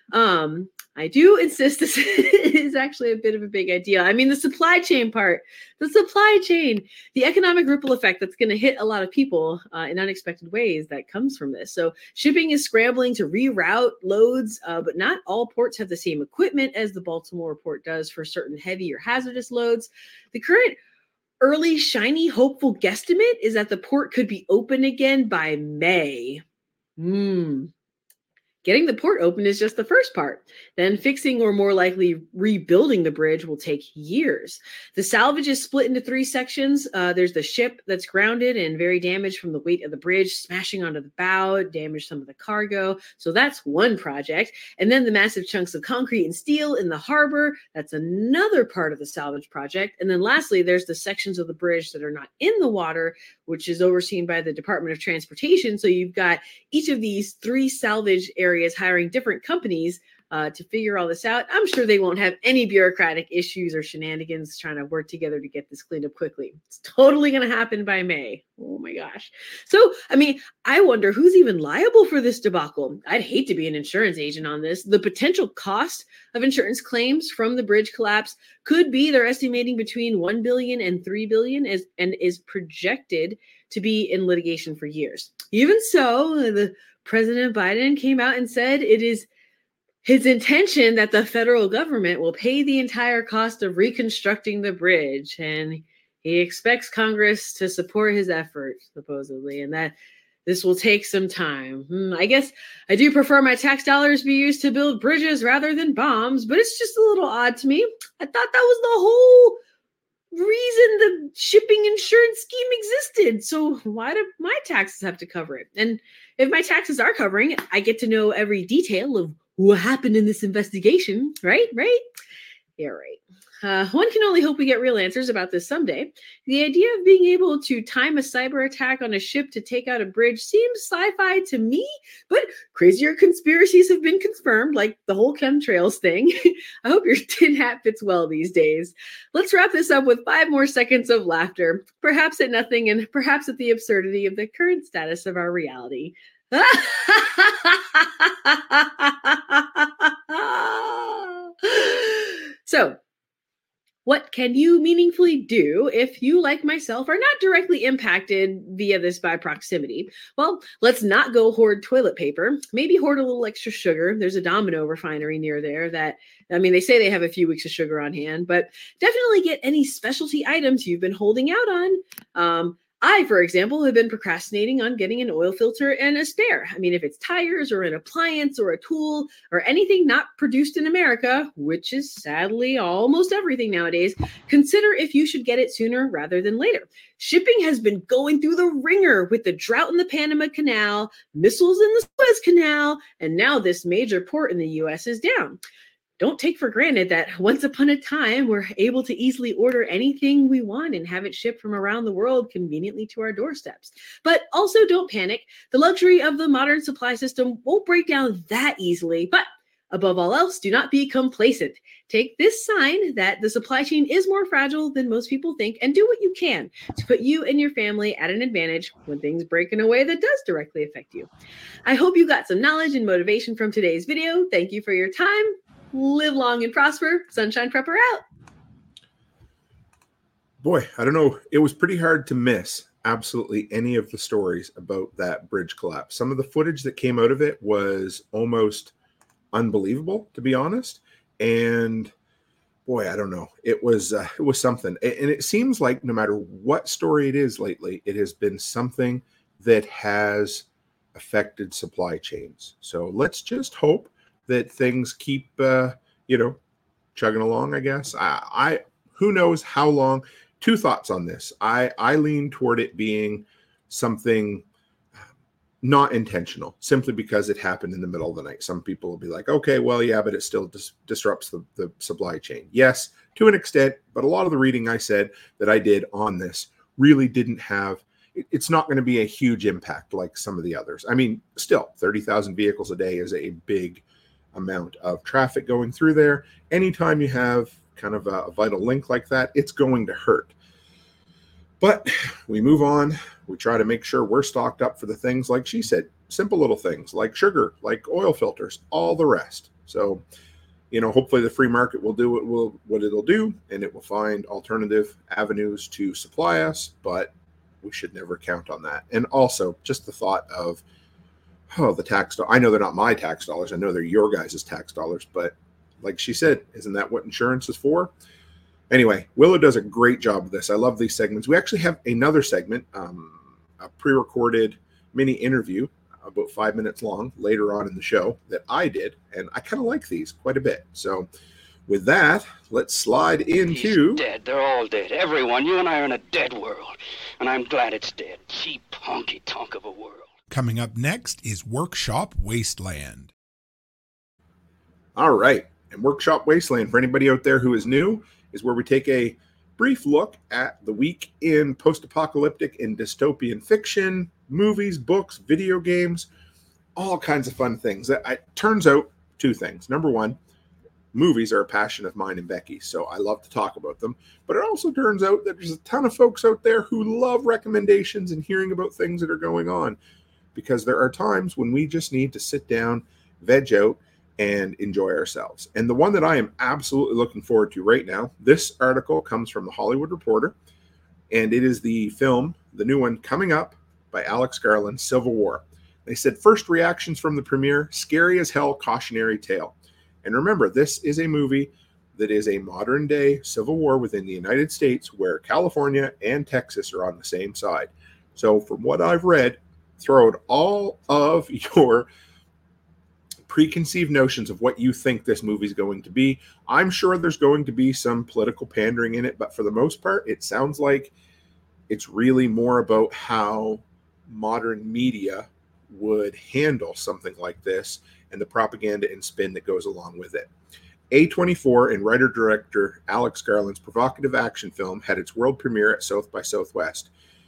I do insist this is actually a bit of a big idea. I mean, the supply chain part, the economic ripple effect that's going to hit a lot of people in unexpected ways that comes from this. So shipping is scrambling to reroute loads, but not all ports have the same equipment as the Baltimore port does for certain heavy or hazardous loads. The current early, shiny, hopeful guesstimate is that the port could be open again by May. Getting the port open is just the first part. Then fixing or more likely rebuilding the bridge will take years. The salvage is split into 3 sections. There's the ship that's grounded and very damaged from the weight of the bridge, smashing onto the bow, damaged some of the cargo. So that's one project. And then the massive chunks of concrete and steel in the harbor. That's another part of the salvage project. And then lastly, there's the sections of the bridge that are not in the water, which is overseen by the Department of Transportation. So you've got each of these 3 salvage areas hiring different companies to figure all this out. I'm sure they won't have any bureaucratic issues or shenanigans trying to work together to get this cleaned up quickly. It's totally going to happen by May. Oh my gosh. So, I mean, I wonder who's even liable for this debacle. I'd hate to be an insurance agent on this. The potential cost of insurance claims from the bridge collapse could be, they're estimating, between $1 billion and $3 billion and is projected to be in litigation for years. Even so, the President Biden came out and said it is his intention that the federal government will pay the entire cost of reconstructing the bridge, and he expects Congress to support his efforts, supposedly, and that this will take some time. I guess I do prefer my tax dollars be used to build bridges rather than bombs, but it's just a little odd to me. I thought that was the whole reason the shipping insurance scheme existed. So why do my taxes have to cover it? And if my taxes are covering it, I get to know every detail of what happened in this investigation, right? Yeah, right. One can only hope we get real answers about this someday. The idea of being able to time a cyber attack on a ship to take out a bridge seems sci-fi to me, but crazier conspiracies have been confirmed, like the whole chemtrails thing. I hope your tin hat fits well these days. Let's wrap this up with 5 more seconds of laughter, perhaps at nothing and perhaps at the absurdity of the current status of our reality. So, what can you meaningfully do if you, like myself, are not directly impacted via this by proximity? Well, let's not go hoard toilet paper. Maybe hoard a little extra sugar. There's a Domino refinery near there that, I mean, they say they have a few weeks of sugar on hand, but definitely get any specialty items you've been holding out on. I, for example, have been procrastinating on getting an oil filter and a spare. I mean, if it's tires or an appliance or a tool or anything not produced in America, which is sadly almost everything nowadays, consider if you should get it sooner rather than later. Shipping has been going through the ringer with the drought in the Panama Canal, missiles in the Suez Canal, and now this major port in the U.S. is down. Don't take for granted that once upon a time, we're able to easily order anything we want and have it shipped from around the world conveniently to our doorsteps. But also don't panic. The luxury of the modern supply system won't break down that easily. But above all else, do not be complacent. Take this sign that the supply chain is more fragile than most people think and do what you can to put you and your family at an advantage when things break in a way that does directly affect you. I hope you got some knowledge and motivation from today's video. Thank you for your time. Live long and prosper. Sunshine Prepper out. Boy, I don't know. It was pretty hard to miss absolutely any of the stories about that bridge collapse. Some of the footage that came out of it was almost unbelievable, to be honest. And boy, I don't know. It was something. And it seems like no matter what story it is lately, it has been something that has affected supply chains. So let's just hope that things keep, chugging along, I guess. I who knows how long. 2 thoughts on this. I lean toward it being something not intentional, simply because it happened in the middle of the night. Some people will be like, okay, well, yeah, but it still disrupts the supply chain. Yes, to an extent, but a lot of the reading that I did on this really didn't have, it's not going to be a huge impact like some of the others. I mean, still, 30,000 vehicles a day is a big amount of traffic going through there. Anytime you have kind of a vital link like that, it's going to hurt. But we move on. We try to make sure we're stocked up for the things like she said, simple little things like sugar, like oil filters, all the rest. So, hopefully the free market will do what it'll do, and it will find alternative avenues to supply us, but we should never count on that. And also just the thought of, the tax dollars. I know they're not my tax dollars. I know they're your guys' tax dollars, but like she said, isn't that what insurance is for? Anyway, Willow does a great job of this. I love these segments. We actually have another segment, a pre-recorded mini interview about 5 minutes long later on in the show that I did, and I kind of like these quite a bit. So with that, let's slide into... He's dead. They're all dead. Everyone. You and I are in a dead world, and I'm glad it's dead. Cheap, honky-tonk of a world. Coming up next is Workshop Wasteland. All right. And Workshop Wasteland, for anybody out there who is new, is where we take a brief look at the week in post-apocalyptic and dystopian fiction, movies, books, video games, all kinds of fun things. It turns out two things. Number one, movies are a passion of mine and Becky's, so I love to talk about them. But it also turns out that there's a ton of folks out there who love recommendations and hearing about things that are going on, because there are times when we just need to sit down, veg out, and enjoy ourselves. And the one that I am absolutely looking forward to right now, this article comes from the Hollywood Reporter, and it is the film, the new one coming up by Alex Garland, Civil War. They said, first reactions from the premiere, scary as hell cautionary tale. And remember, this is a movie that is a modern day civil war within the United States where California and Texas are on the same side. So from what I've read, throw out all of your preconceived notions of what you think this movie is going to be. I'm sure there's going to be some political pandering in it, but for the most part, it sounds like it's really more about how modern media would handle something like this and the propaganda and spin that goes along with it. A24 and writer-director Alex Garland's provocative action film had its world premiere at South by Southwest.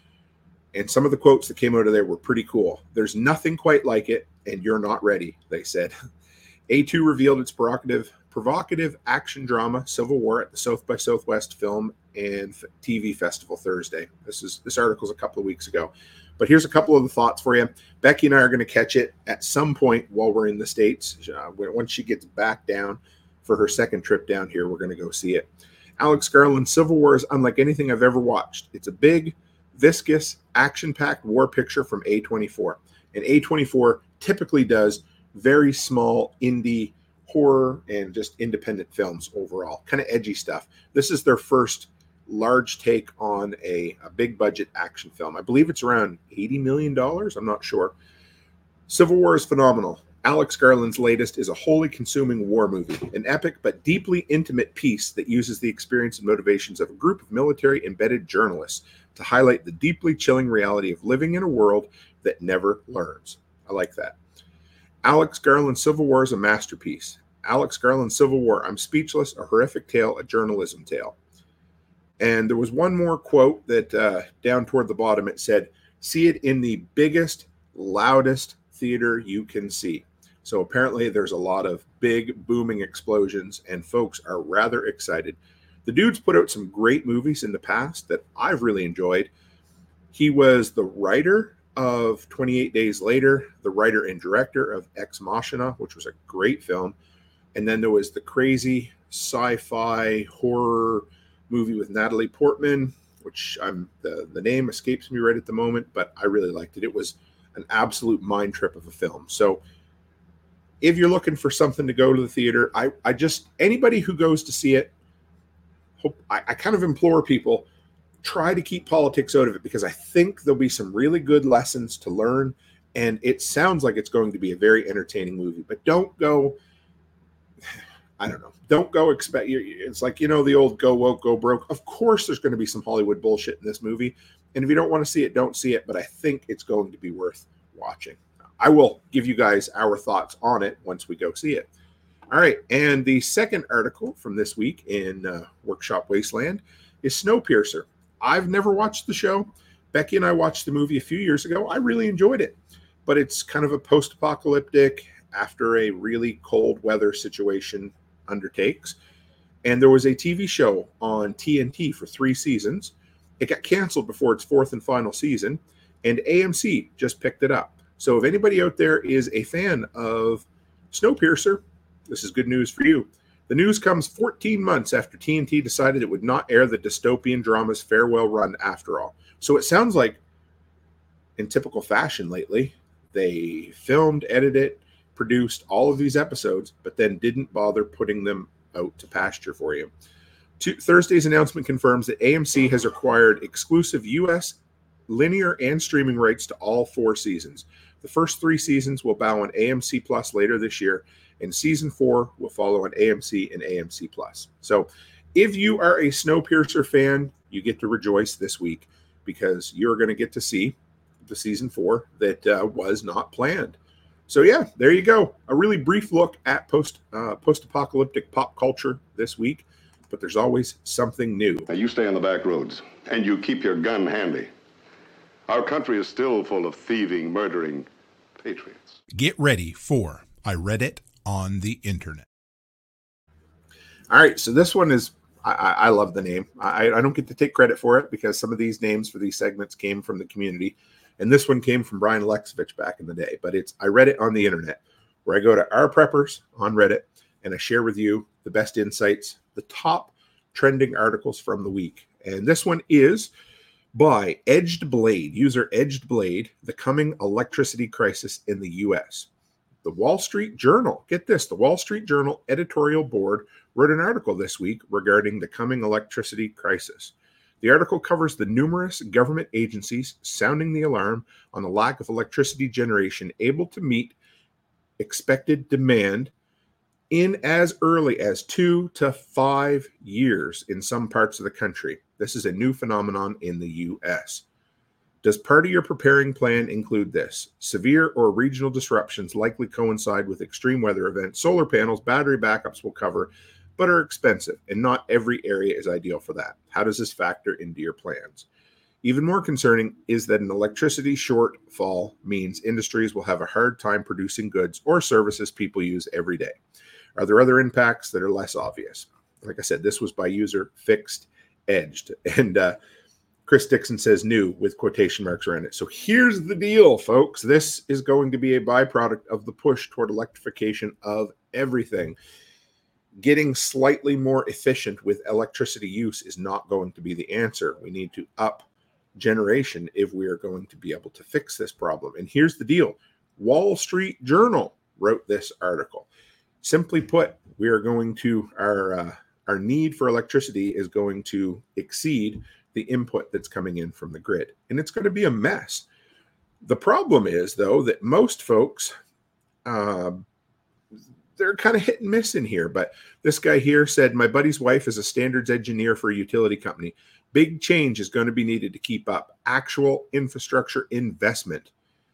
And some of the quotes that came out of there were pretty cool. There's nothing quite like it, and you're not ready, they said. A2 revealed its provocative action drama, Civil War, at the South by Southwest Film and TV Festival Thursday. This article's a couple of weeks ago. But here's a couple of the thoughts for you. Becky and I are going to catch it at some point while we're in the States. Once she gets back down for her second trip down here, we're going to go see it. Alex Garland's Civil War is unlike anything I've ever watched. It's a big, viscous, action-packed war picture from A24. And A24 typically does very small indie horror and just independent films overall, kind of edgy stuff. This is their first large take on a big budget action film. I believe it's around $80 million. I'm not sure. Civil War is phenomenal. Alex Garland's latest is a wholly consuming war movie, an epic but deeply intimate piece that uses the experience and motivations of a group of military embedded journalists to highlight the deeply chilling reality of living in a world that never learns. I like that. Alex Garland's Civil War is a masterpiece. Alex Garland's Civil War, I'm speechless, a horrific tale, a journalism tale. And there was one more quote that down toward the bottom, it said, see it in the biggest, loudest theater you can see. So apparently there's a lot of big booming explosions and folks are rather excited. The dude's put out some great movies in the past that I've really enjoyed. He was the writer of 28 Days Later, the writer and director of Ex Machina, which was a great film. And then there was the crazy sci-fi horror movie with Natalie Portman, which the name escapes me right at the moment, but I really liked it. It was an absolute mind trip of a film. So if you're looking for something to go to the theater, I just, anybody who goes to see it, I kind of implore people, try to keep politics out of it, because I think there'll be some really good lessons to learn, and it sounds like it's going to be a very entertaining movie. But don't go, I don't know, don't go expect, it's like, you know, the old go woke, go broke. Of course there's going to be some Hollywood bullshit in this movie, and if you don't want to see it, don't see it, but I think it's going to be worth watching. I will give you guys our thoughts on it once we go see it. All right, and the second article from this week in Workshop Wasteland is Snowpiercer. I've never watched the show. Becky and I watched the movie a few years ago. I really enjoyed it, but it's kind of a post-apocalyptic, after a really cold weather situation undertakes. And there was a TV show on TNT for 3 seasons. It got canceled before its 4th and final season, and AMC just picked it up. So if anybody out there is a fan of Snowpiercer, this is good news for you. The news comes 14 months after TNT decided it would not air the dystopian drama's farewell run after all. So it sounds like, in typical fashion lately, they filmed, edited, produced all of these episodes, but then didn't bother putting them out to pasture for you. Thursday's announcement confirms that AMC has acquired exclusive U.S. linear and streaming rights to all 4 seasons. The first 3 seasons will bow on AMC Plus later this year, and season 4 will follow on AMC and AMC Plus. So if you are a Snowpiercer fan, you get to rejoice this week because you're going to get to see the season 4 that was not planned. So yeah, there you go. A really brief look at post-apocalyptic pop culture this week, but there's always something new. Now you stay on the back roads and you keep your gun handy. Our country is still full of thieving, murdering patriots. Get ready for I Read It on the Internet. All right, so this one is, I love the name. I don't get to take credit for it because some of these names for these segments came from the community. And this one came from Brian Alexovich back in the day. But it's I Read It on the Internet, where I go to our preppers on Reddit and I share with you the best insights, the top trending articles from the week. And this one is by Edged Blade, user Edged Blade, the coming electricity crisis in the U.S. The Wall Street Journal, get this, the Wall Street Journal editorial board wrote an article this week regarding the coming electricity crisis. The article covers the numerous government agencies sounding the alarm on the lack of electricity generation able to meet expected demand in as early as 2 to 5 years in some parts of the country. This is a new phenomenon in the U.S. Does part of your preparing plan include this? Severe or regional disruptions likely coincide with extreme weather events. Solar panels, battery backups will cover, but are expensive, and not every area is ideal for that. How does this factor into your plans? Even more concerning is that an electricity shortfall means industries will have a hard time producing goods or services people use every day. Are there other impacts that are less obvious? Like I said, this was by user Fixed Edged, and Chris Dixon says new with quotation marks around it. So here's the deal, folks. This is going to be a byproduct of the push toward electrification of everything. Getting slightly more efficient with electricity use is not going to be the answer. We need to up generation if we are going to be able to fix this problem. And here's the deal. Wall Street Journal wrote this article. Simply put, we are going to, our need for electricity is going to exceed the input that's coming in from the grid. And it's going to be a mess. The problem is, though, that most folks, they're kind of hit and miss in here. But this guy here said, my buddy's wife is a standards engineer for a utility company. Big change is going to be needed to keep up. Actual infrastructure investment.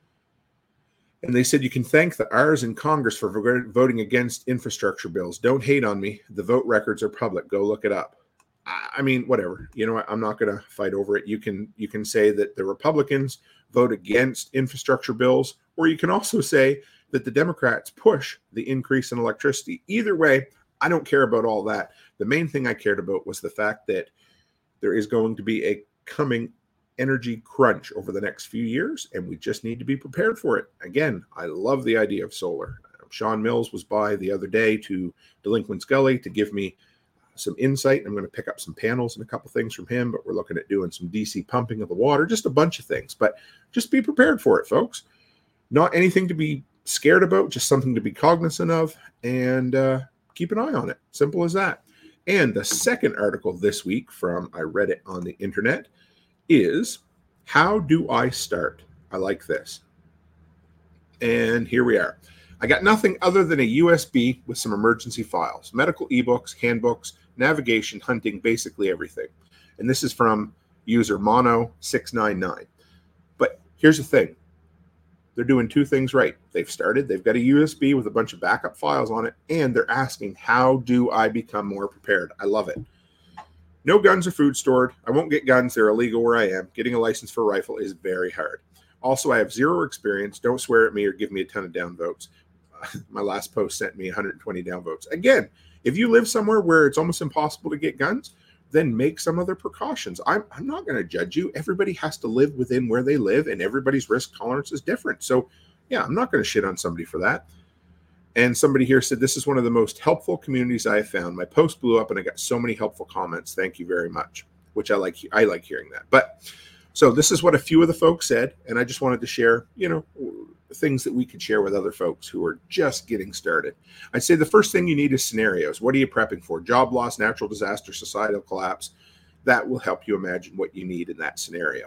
And they said, you can thank the R's in Congress for voting against infrastructure bills. Don't hate on me. The vote records are public. Go look it up. I mean, whatever. You know what? I'm not going to fight over it. You can say that the Republicans vote against infrastructure bills, or you can also say that the Democrats push the increase in electricity. Either way, I don't care about all that. The main thing I cared about was the fact that there is going to be a coming energy crunch over the next few years, and we just need to be prepared for it. Again, I love the idea of solar. Sean Mills was by the other day to Delinquent Scully to give me some insight. I'm going to pick up some panels and a couple things from him, but we're looking at doing some DC pumping of the water, just a bunch of things. But just be prepared for it, folks. Not anything to be scared about, just something to be cognizant of, and keep an eye on it. Simple as that. And the second article this week from I Read It on the Internet is, how do I start? I like this. And here we are. I got nothing other than a USB with some emergency files, medical ebooks, handbooks, navigation, hunting, basically everything. And this is from user Mono699. But here's the thing. They're doing two things right. They've got a USB with a bunch of backup files on it, and they're asking, how do I become more prepared? I love it. No guns or food stored. I won't get guns. They're illegal where I am. Getting a license for a rifle is very hard. Also, I have zero experience. Don't swear at me or give me a ton of downvotes. My last post sent me 120 downvotes. Again, if you live somewhere where it's almost impossible to get guns, then make some other precautions. I'm not going to judge you. Everybody has to live within where they live, and everybody's risk tolerance is different. So, yeah, I'm not going to shit on somebody for that. And somebody here said, this is one of the most helpful communities I have found. My post blew up, and I got so many helpful comments. Thank you very much, which I like hearing that. But so this is what a few of the folks said, and I just wanted to share, things that we could share with other folks who are just getting started. I'd say the first thing you need is scenarios. What are you prepping for? Job loss, natural disaster, societal collapse. That will help you imagine what you need in that scenario.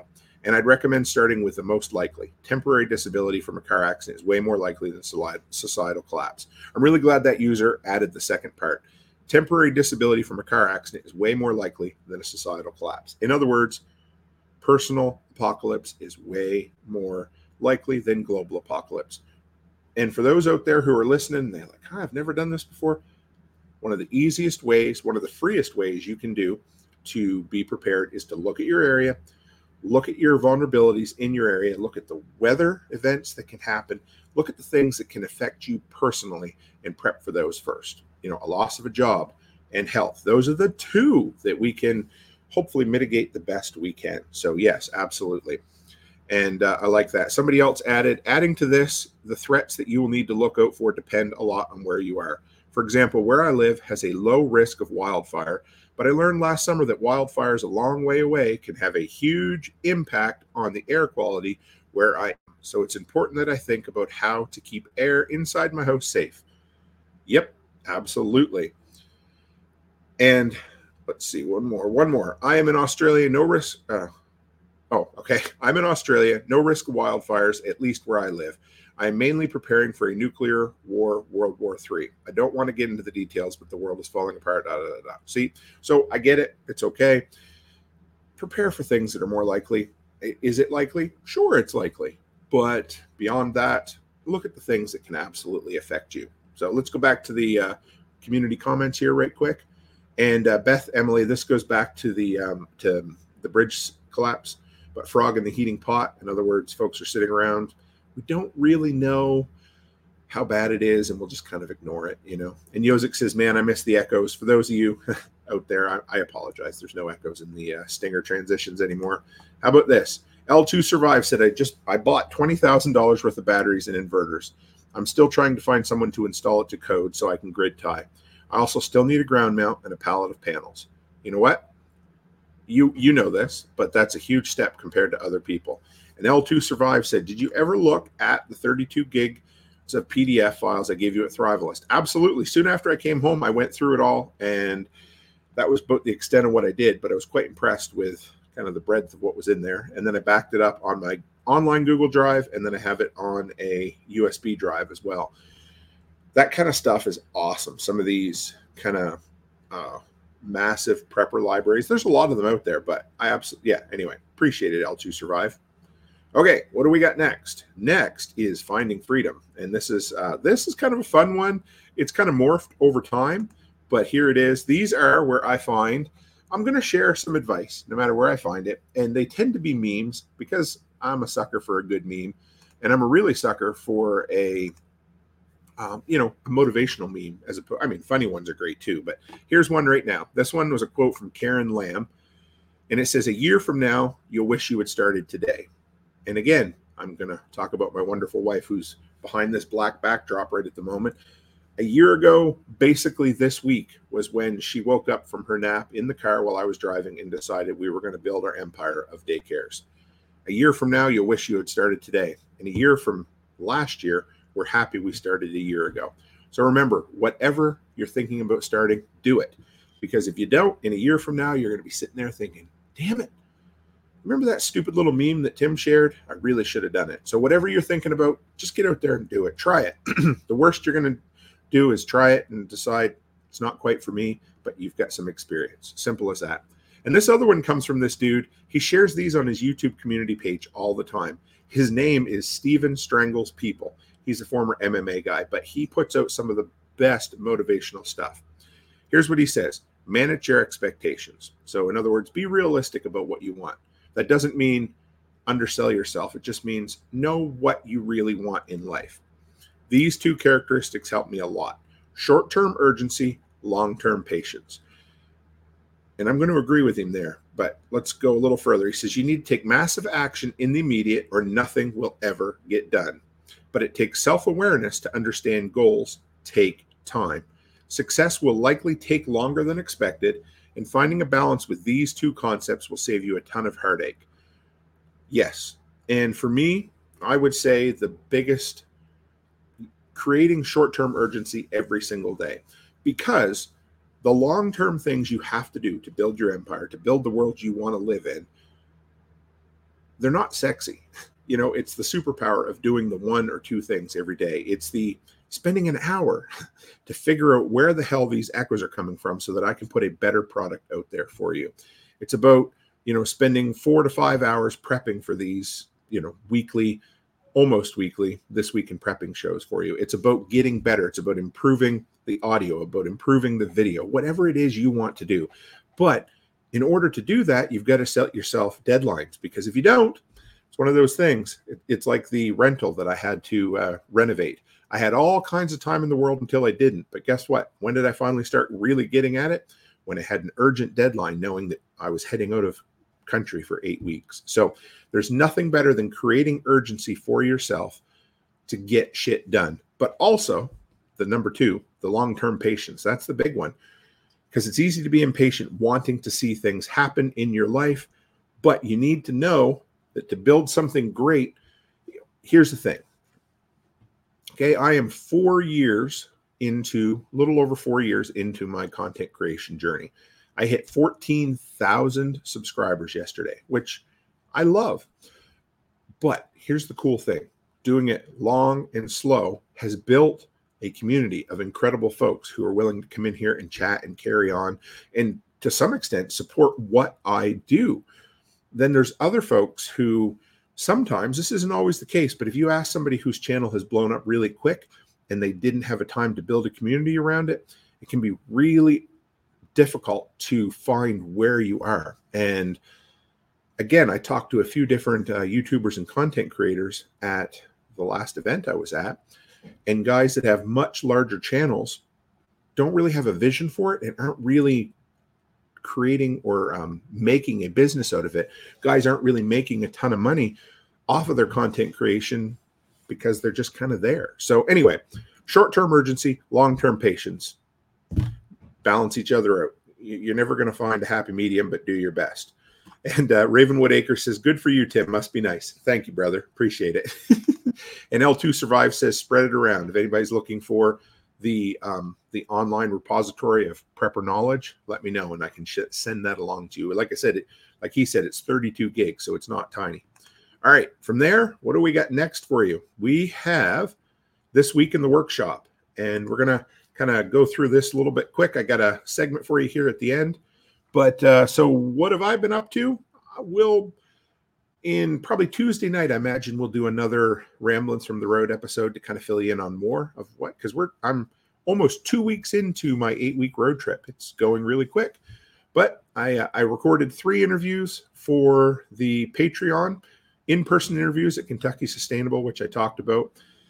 And I'd recommend starting with the most likely. Temporary disability from a car accident is way more likely than societal collapse. I'm really glad that user added the second part. Temporary disability from a car accident is way more likely than a societal collapse. In other words, personal apocalypse is way more likely than global apocalypse. And for those out there who are listening, they're like, I've never done this before. One of the easiest ways, one of the freest ways you can do to be prepared is to look at your area, look at your vulnerabilities in your area, look at the weather events that can happen, look at the things that can affect you personally, and prep for those first. You know, a loss of a job and health. Those are the two that we can hopefully mitigate the best we can. So yes, absolutely. And I like that. Somebody else adding to this, the threats that you will need to look out for depend a lot on where you are. For example, where I live has a low risk of wildfire, but I learned last summer that wildfires a long way away can have a huge impact on the air quality where I am. So it's important that I think about how to keep air inside my house safe. Yep, absolutely. And let's see, one more. I am in Australia, no risk. I'm in Australia, no risk of wildfires, at least where I live. I am mainly preparing for a nuclear war, World War III. I don't want to get into the details, but the world is falling apart. See, so I get it. It's okay. Prepare for things that are more likely. Is it likely? Sure, it's likely. But beyond that, look at the things that can absolutely affect you. So let's go back to the community comments here right quick. And Beth, Emily, this goes back to the bridge collapse, but frog in the heating pot. In other words, folks are sitting around. We don't really know how bad it is, and we'll just kind of ignore it, you know. And Yozik says, man, I miss the echoes. For those of you out there, I apologize. There's no echoes in the Stinger transitions anymore. How about this? L2 Survive said, I bought $20,000 worth of batteries and inverters. I'm still trying to find someone to install it to code so I can grid tie. I also still need a ground mount and a pallet of panels. You know what? You know this, but that's a huge step compared to other people. And L2 Survive said, did you ever look at the 32 gigs of PDF files I gave you at Thrivalist? Absolutely. Soon after I came home, I went through it all, and that was about the extent of what I did, but I was quite impressed with kind of the breadth of what was in there. And then I backed it up on my online Google Drive, and then I have it on a USB drive as well. That kind of stuff is awesome. Some of these kind of massive prepper libraries, there's a lot of them out there, but anyway, appreciate it, L2 Survive. Okay, what do we got next? Next is Finding Freedom, and this is kind of a fun one. It's kind of morphed over time, but here it is. These are where I find I'm going to share some advice, no matter where I find it, and they tend to be memes because I'm a sucker for a good meme, and I'm a really sucker for a motivational meme. Funny ones are great too, but here's one right now. This one was a quote from Karen Lamb, and it says, a year from now, you'll wish you had started today. And again, I'm going to talk about my wonderful wife who's behind this black backdrop right at the moment. A year ago, basically this week, was when she woke up from her nap in the car while I was driving and decided we were going to build our empire of daycares. A year from now, you'll wish you had started today. And a year from last year, we're happy we started a year ago. So remember, whatever you're thinking about starting, do it. Because if you don't, in a year from now, you're going to be sitting there thinking, damn it. Remember that stupid little meme that Tim shared? I really should have done it. So whatever you're thinking about, just get out there and do it. Try it. The worst you're going to do is try it and decide it's not quite for me, but you've got some experience. Simple as that. And this other one comes from this dude. He shares these on his YouTube community page all the time. His name is Steven Strangles People. He's a former MMA guy, but he puts out some of the best motivational stuff. Here's what he says. Manage your expectations. So in other words, be realistic about what you want. That doesn't mean undersell yourself. It just means know what you really want in life. These two characteristics help me a lot. Short-term urgency, long-term patience. And I'm going to agree with him there, but let's go a little further. He says you need to take massive action in the immediate or nothing will ever get done. But it takes self-awareness to understand goals take time. Success will likely take longer than expected, and finding a balance with these two concepts will save you a ton of heartache. Yes. And for me, I would say the biggest, creating short-term urgency every single day, because the long-term things you have to do to build your empire, to build the world you want to live in, they're not sexy. You know, it's the superpower of doing the one or two things every day. It's the spending an hour to figure out where the hell these echoes are coming from so that I can put a better product out there for you. It's about, you know, spending 4 to 5 hours prepping for these, you know, weekly, almost weekly, This Week in Prepping shows for you. It's about getting better. It's about improving the audio, about improving the video, whatever it is you want to do. But in order to do that, you've got to set yourself deadlines, because if you don't, it's one of those things. It's like the rental that I had to renovate. I had all kinds of time in the world until I didn't. But guess what? When did I finally start really getting at it? When I had an urgent deadline, knowing that I was heading out of country for 8 weeks. So there's nothing better than creating urgency for yourself to get shit done. But also, the number 2, the long-term patience. That's the big one. Because it's easy to be impatient, wanting to see things happen in your life. But you need to know that to build something great, here's the thing. Okay, I am 4 years into, a little over 4 years into my content creation journey. I hit 14,000 subscribers yesterday, which I love. But here's the cool thing. Doing it long and slow has built a community of incredible folks who are willing to come in here and chat and carry on and to some extent support what I do. Then there's other folks who sometimes, this isn't always the case, but if you ask somebody whose channel has blown up really quick and they didn't have a time to build a community around it, it can be really difficult to find where you are. And again, I talked to a few different YouTubers and content creators at the last event I was at, and guys that have much larger channels don't really have a vision for it and aren't really creating or making a business out of it. Guys aren't really making a ton of money off of their content creation because they're just kind of there. So anyway, short-term urgency, long-term patience, balance each other out. You're never going to find a happy medium, but do your best. And Ravenwood Acre says, good for you, Tim. Must be nice. Thank you, brother. Appreciate it. And L2 Survive says, spread it around. If anybody's looking for the online repository of prepper knowledge, let me know and I can send that along to you. Like I said, like he said, it's 32 gigs, so it's not tiny. All right, from there, what do we got next for you? We have This Week in the Workshop, and we're going to kind of go through this a little bit quick. I got a segment for you here at the end. But so what have I been up to? We'll, in probably Tuesday night, I imagine we'll do another Ramblings from the Road episode to kind of fill you in on more of what, because I'm almost 2 weeks into my 8-week road trip. It's going really quick. But I recorded 3 interviews for the Patreon, in-person interviews at Kentucky Sustainable, which I talked about.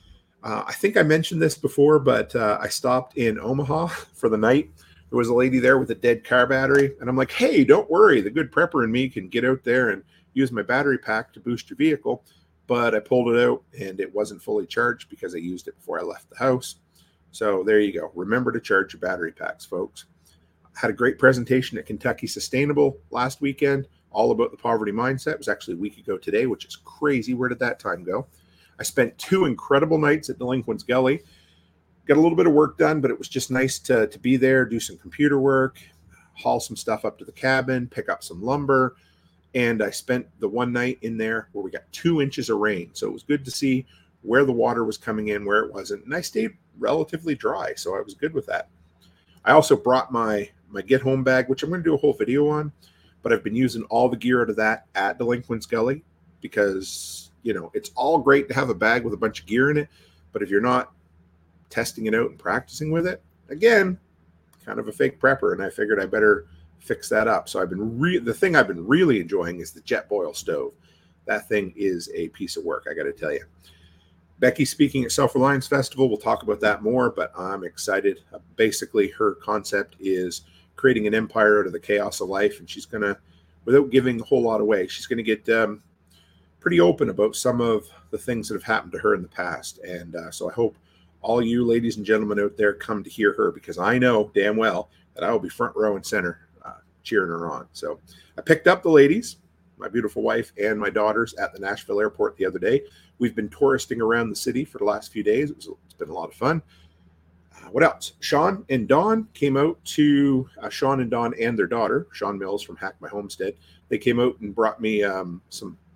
I think I mentioned this before, but I stopped in Omaha for the night. There was a lady there with a dead car battery, and I'm like, hey, don't worry. The good prepper and me can get out there and use my battery pack to boost your vehicle. But I pulled it out, and it wasn't fully charged because I used it before I left the house. So there you go. Remember to charge your battery packs, folks. Had a great presentation at Kentucky Sustainable last weekend, all about the poverty mindset. It was actually a week ago today, which is crazy. Where did that time go? I spent 2 incredible nights at Delinquent's Gully. Got a little bit of work done, but it was just nice to be there, do some computer work, haul some stuff up to the cabin, pick up some lumber. And I spent the one night in there where we got 2 inches of rain. So it was good to see where the water was coming in, where it wasn't. And I stayed relatively dry, so I was good with that. I also brought my get home bag, which I'm going to do a whole video on, but I've been using all the gear out of that at Delinquent's Gully because, you know, it's all great to have a bag with a bunch of gear in it, but if you're not testing it out and practicing with it, again, kind of a fake prepper, and I figured I better fix that up. So I've been the thing I've been really enjoying is the Jetboil stove. That thing is a piece of work, I got to tell you. Becky's speaking at Self-Reliance Festival. We'll talk about that more, but I'm excited. Basically, her concept is creating an empire out of the chaos of life, and she's going to, without giving a whole lot away, she's going to get pretty open about some of the things that have happened to her in the past. And so I hope all you ladies and gentlemen out there come to hear her, because I know damn well that I will be front row and center cheering her on. So I picked up the ladies, my beautiful wife and my daughters, at the Nashville airport the other day. We've been touristing around the city for the last few days. It's been a lot of fun. What else? Sean and Dawn came out to, Sean and Dawn and their daughter, Sean Mills from Hack My Homestead. They came out and brought me some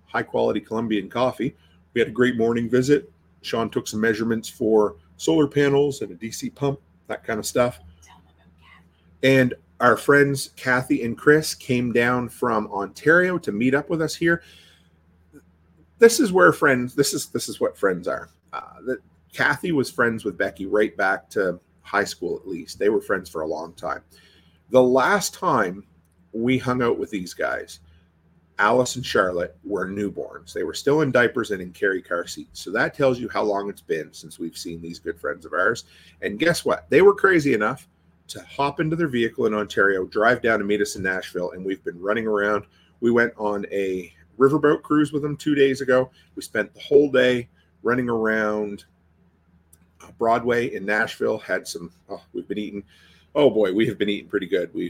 high-quality Colombian coffee. We had a great morning visit. Sean took some measurements for solar panels and a DC pump, that kind of stuff. And our friends Kathy and Chris came down from Ontario to meet up with us here. This is where friends, this is what friends are. Kathy was friends with Becky right back to high school, at least. They were friends for a long time. The last time we hung out with these guys, Alice and Charlotte were newborns. They were still in diapers and in carry car seats. So that tells you how long it's been since we've seen these good friends of ours. And guess what? They were crazy enough to hop into their vehicle in Ontario, drive down to meet us in Nashville, and we've been running around. We went on a riverboat cruise with them 2 days ago. We spent the whole day running around Broadway in Nashville. Had some, we've been eating. Oh boy, we have been eating pretty good. We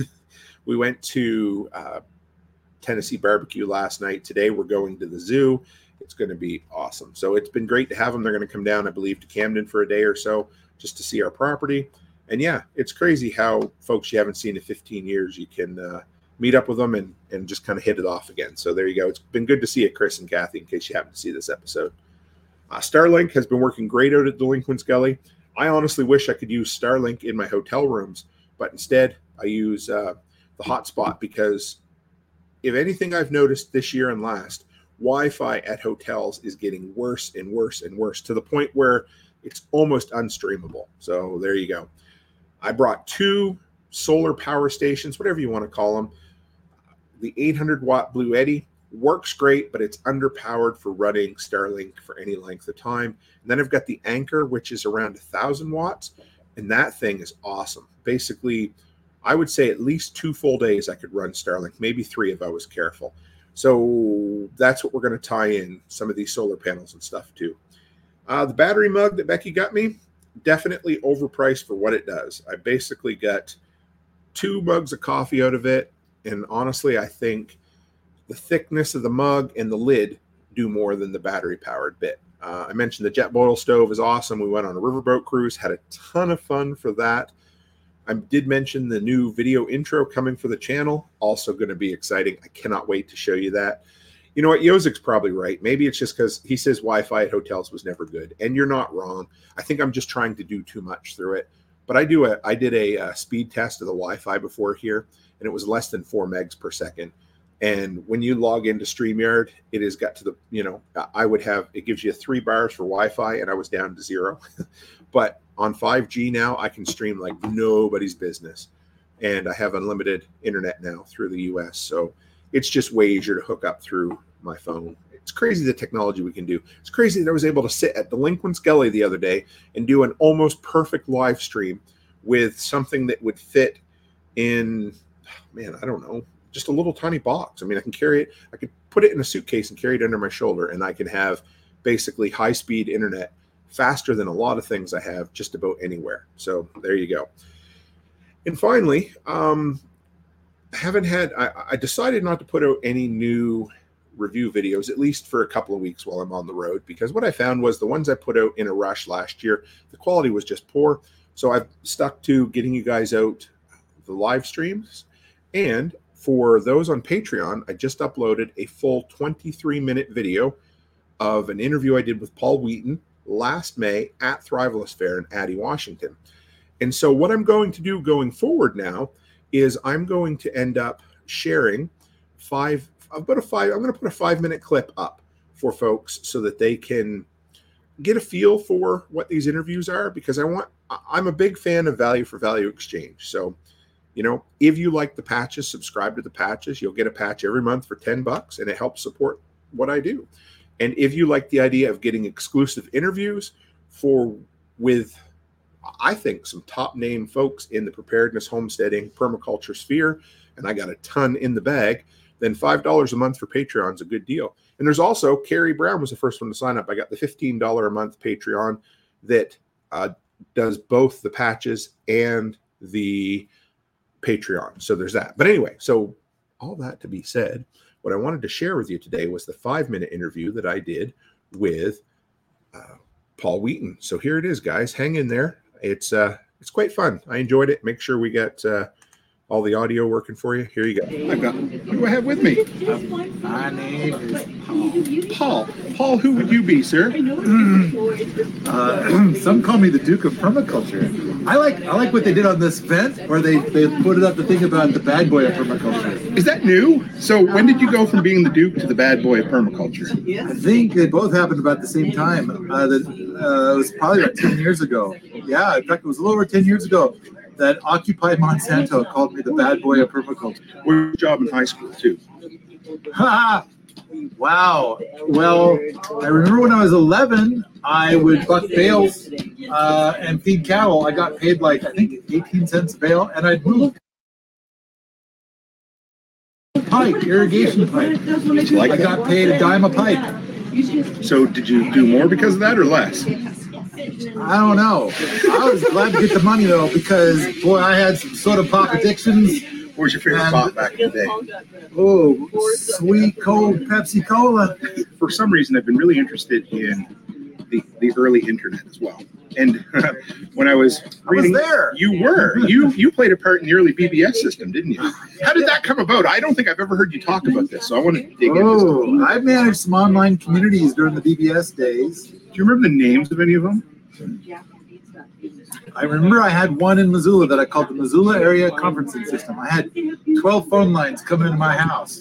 went to Tennessee barbecue last night. Today we're going to the zoo. It's going to be awesome. So it's been great to have them. They're going to come down, I believe, to Camden for a day or so just to see our property. And yeah, it's crazy how folks you haven't seen in 15 years, you can meet up with them and just kind of hit it off again. So there you go. It's been good to see you, Chris and Kathy, in case you happen to see this episode. Starlink has been working great out at Delinquent's Gully. I honestly wish I could use Starlink in my hotel rooms, but instead I use the hotspot because if anything I've noticed this year and last, Wi-Fi at hotels is getting worse and worse and worse to the point where it's almost unstreamable. So there you go. I brought 2 solar power stations, whatever you want to call them. The 800-watt Bluetti works great, but it's underpowered for running Starlink for any length of time. And then I've got the Anchor, which is around 1,000 watts, and that thing is awesome. Basically, I would say at least 2 full days I could run Starlink, maybe 3 if I was careful. So that's what we're going to tie in some of these solar panels and stuff to. The battery mug that Becky got me, definitely overpriced for what it does. I basically got 2 mugs of coffee out of it, and honestly, I think the thickness of the mug and the lid do more than the battery-powered bit. I mentioned the jet boil stove is awesome. We went on a riverboat cruise, had a ton of fun for that. I did mention the new video intro coming for the channel, also going to be exciting. I cannot wait to show you that. You know what? Yozik's probably right. Maybe it's just because he says Wi-Fi at hotels was never good, and you're not wrong. I think I'm just trying to do too much through it. But I did a speed test of the Wi-Fi before here, and it was less than 4 megs per second. And when you log into StreamYard, it has got to the, it gives you 3 bars for Wi-Fi, and I was down to 0. But on 5G now, I can stream like nobody's business. And I have unlimited internet now through the US. So it's just way easier to hook up through my phone. It's crazy the technology we can do. It's crazy that I was able to sit at Delinquent's Gully the other day and do an almost perfect live stream with something that would fit in, I don't know, just a little tiny box. I mean, I can carry it. I could put it in a suitcase and carry it under my shoulder, and I can have basically high-speed internet faster than a lot of things I have just about anywhere. So there you go. And finally, I decided not to put out any new review videos, at least for a couple of weeks while I'm on the road, because what I found was the ones I put out in a rush last year, the quality was just poor. So I've stuck to getting you guys out the live streams. And for those on Patreon, I just uploaded a full 23-minute video of an interview I did with Paul Wheaton last May at Thrivalist Fair in Addy, Washington. And so what I'm going to do going forward now is I'm going to end up sharing I'm going to put a 5-minute clip up for folks so that they can get a feel for what these interviews are, because I'm a big fan of value for value exchange. So, if you like the patches, subscribe to the patches. You'll get a patch every month for $10, and it helps support what I do. And if you like the idea of getting exclusive interviews with, I think, some top name folks in the preparedness, homesteading, permaculture sphere, and I got a ton in the bag, then $5 a month for Patreon is a good deal. And there's also, Carrie Brown was the first one to sign up. I got the $15 a month Patreon that does both the patches and the Patreon. So there's that. But anyway, so all that to be said, what I wanted to share with you today was the 5-minute interview that I did with Paul Wheaton. So here it is, guys. Hang in there. It's quite fun. I enjoyed it. Make sure we get all the audio working for you? Here you go. I've got, who do I have with me? My name is Paul. Paul, who would you be, sir? Some call me the Duke of Permaculture. I like what they did on this event, where they put it up to think about the bad boy of permaculture. Is that new? So when did you go from being the Duke to the bad boy of permaculture? I think they both happened about the same time. It was probably about 10 years ago. Yeah, in fact, it was a little over 10 years ago that Occupy Monsanto called me the bad boy of permaculture. Where's your job in high school, too? Wow. Well, I remember when I was 11, I would buck bales and feed cattle. I got paid like, I think, 18 cents a bale, and I'd move pipe, irrigation pipe. I got paid a dime a pipe. So did you do more because of that or less? I don't know. I was glad to get the money, though, because, boy, I had some soda pop addictions. What was your favorite pop back in the day? Oh, sweet, cold Pepsi Cola. For some reason, I've been really interested in the early internet as well. And when I was reading, I was there. You were. You played a part in the early BBS system, didn't you? How did that come about? I don't think I've ever heard you talk about this, so I want to dig into this. I managed some online communities during the BBS days. Do you remember the names of any of them? I remember I had one in Missoula that I called the Missoula Area Conferencing System. I had 12 phone lines coming into my house.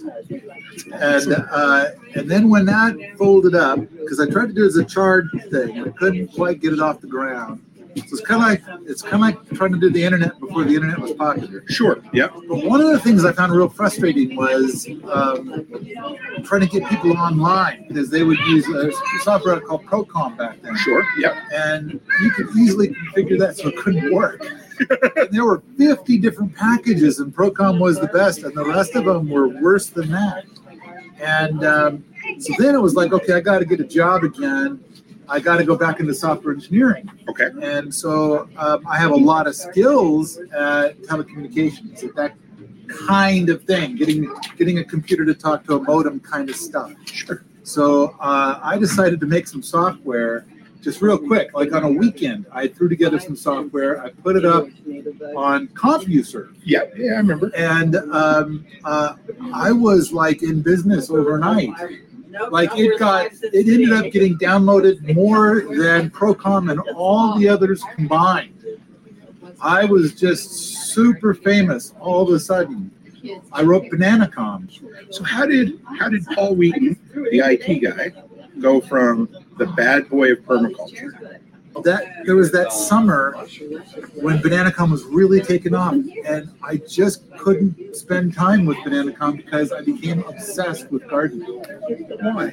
And then when that folded up, because I tried to do it as a charge thing, I couldn't quite get it off the ground. So it's kind of like trying to do the internet before the internet was popular. Sure. Yeah. But one of the things I found real frustrating was trying to get people online, because they would use a software called Procom back then. Sure. Yeah. And you could easily configure that so it couldn't work. And there were 50 different packages, and Procom was the best, and the rest of them were worse than that. And so then it was like, okay, I got to get a job again. I got to go back into software engineering. Okay. And so I have a lot of skills at telecommunications, at that kind of thing, getting a computer to talk to a modem kind of stuff. Sure. So I decided to make some software just real quick. Like on a weekend, I threw together some software. I put it up on CompuServe. Yeah, I remember. And I was like in business overnight. Like it ended up getting downloaded more than Procom and all the others combined. I was just super famous all of a sudden. I wrote Bananacom. So how did Paul Wheaton, the IT guy, go from the bad boy of permaculture? There was that summer when Bananacom was really taking off, and I just couldn't spend time with Bananacom because I became obsessed with gardening. Why?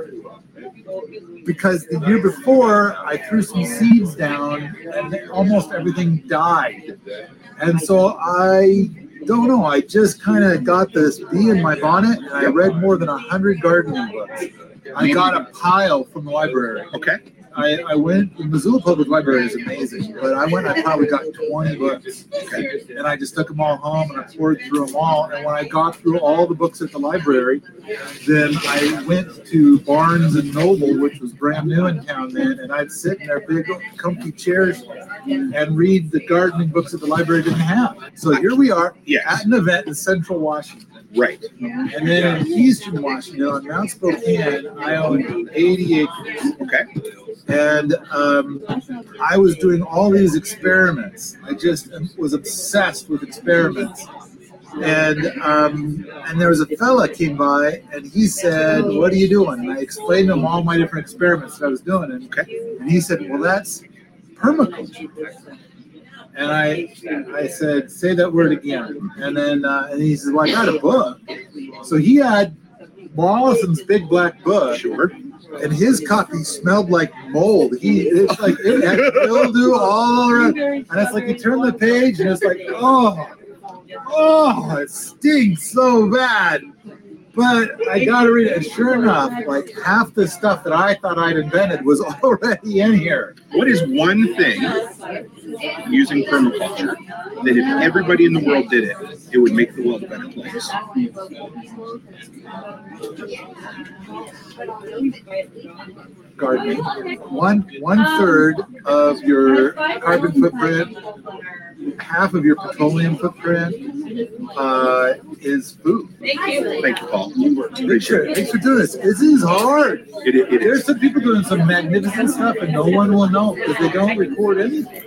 Because the year before, I threw some seeds down, and almost everything died. And so I don't know, I just kind of got this bee in my bonnet, and I read more than 100 gardening books. I got a pile from the library. Okay. I went, the Missoula Public Library is amazing, but I probably got 20 books. Okay. And I just took them all home and I poured through them all. And when I got through all the books at the library, then I went to Barnes and Noble, which was brand new in town then, and I'd sit in their big comfy chairs and read the gardening books that the library didn't have. So here we are at an event in Central Washington. Right. And then in Eastern Washington, on Mount Spokane, I owned 80 acres. Okay. And I was doing all these experiments. I just was obsessed with experiments. And there was a fella came by, and he said, "What are you doing?" And I explained to him all my different experiments that I was doing. And he said, "Well, that's permaculture." And I said, "Say that word again." And then and he said, "Well, I got a book." So he had Mollison's Big Black Book. Sure. And his copy smelled like mold. It's like it had mildew all around. And it's like you turn the page and it's like, oh, it stinks so bad. But I gotta read it. And sure enough, like half the stuff that I thought I'd invented was already in here. What is one thing using permaculture that if everybody in the world did it, it would make the world a better place? Gardening. One third of your carbon footprint, half of your petroleum footprint, is food. Thank you. Thank you, Paul. Richard, thanks for doing this. This is hard. There's some people doing some magnificent stuff, and no one will know because they don't record anything.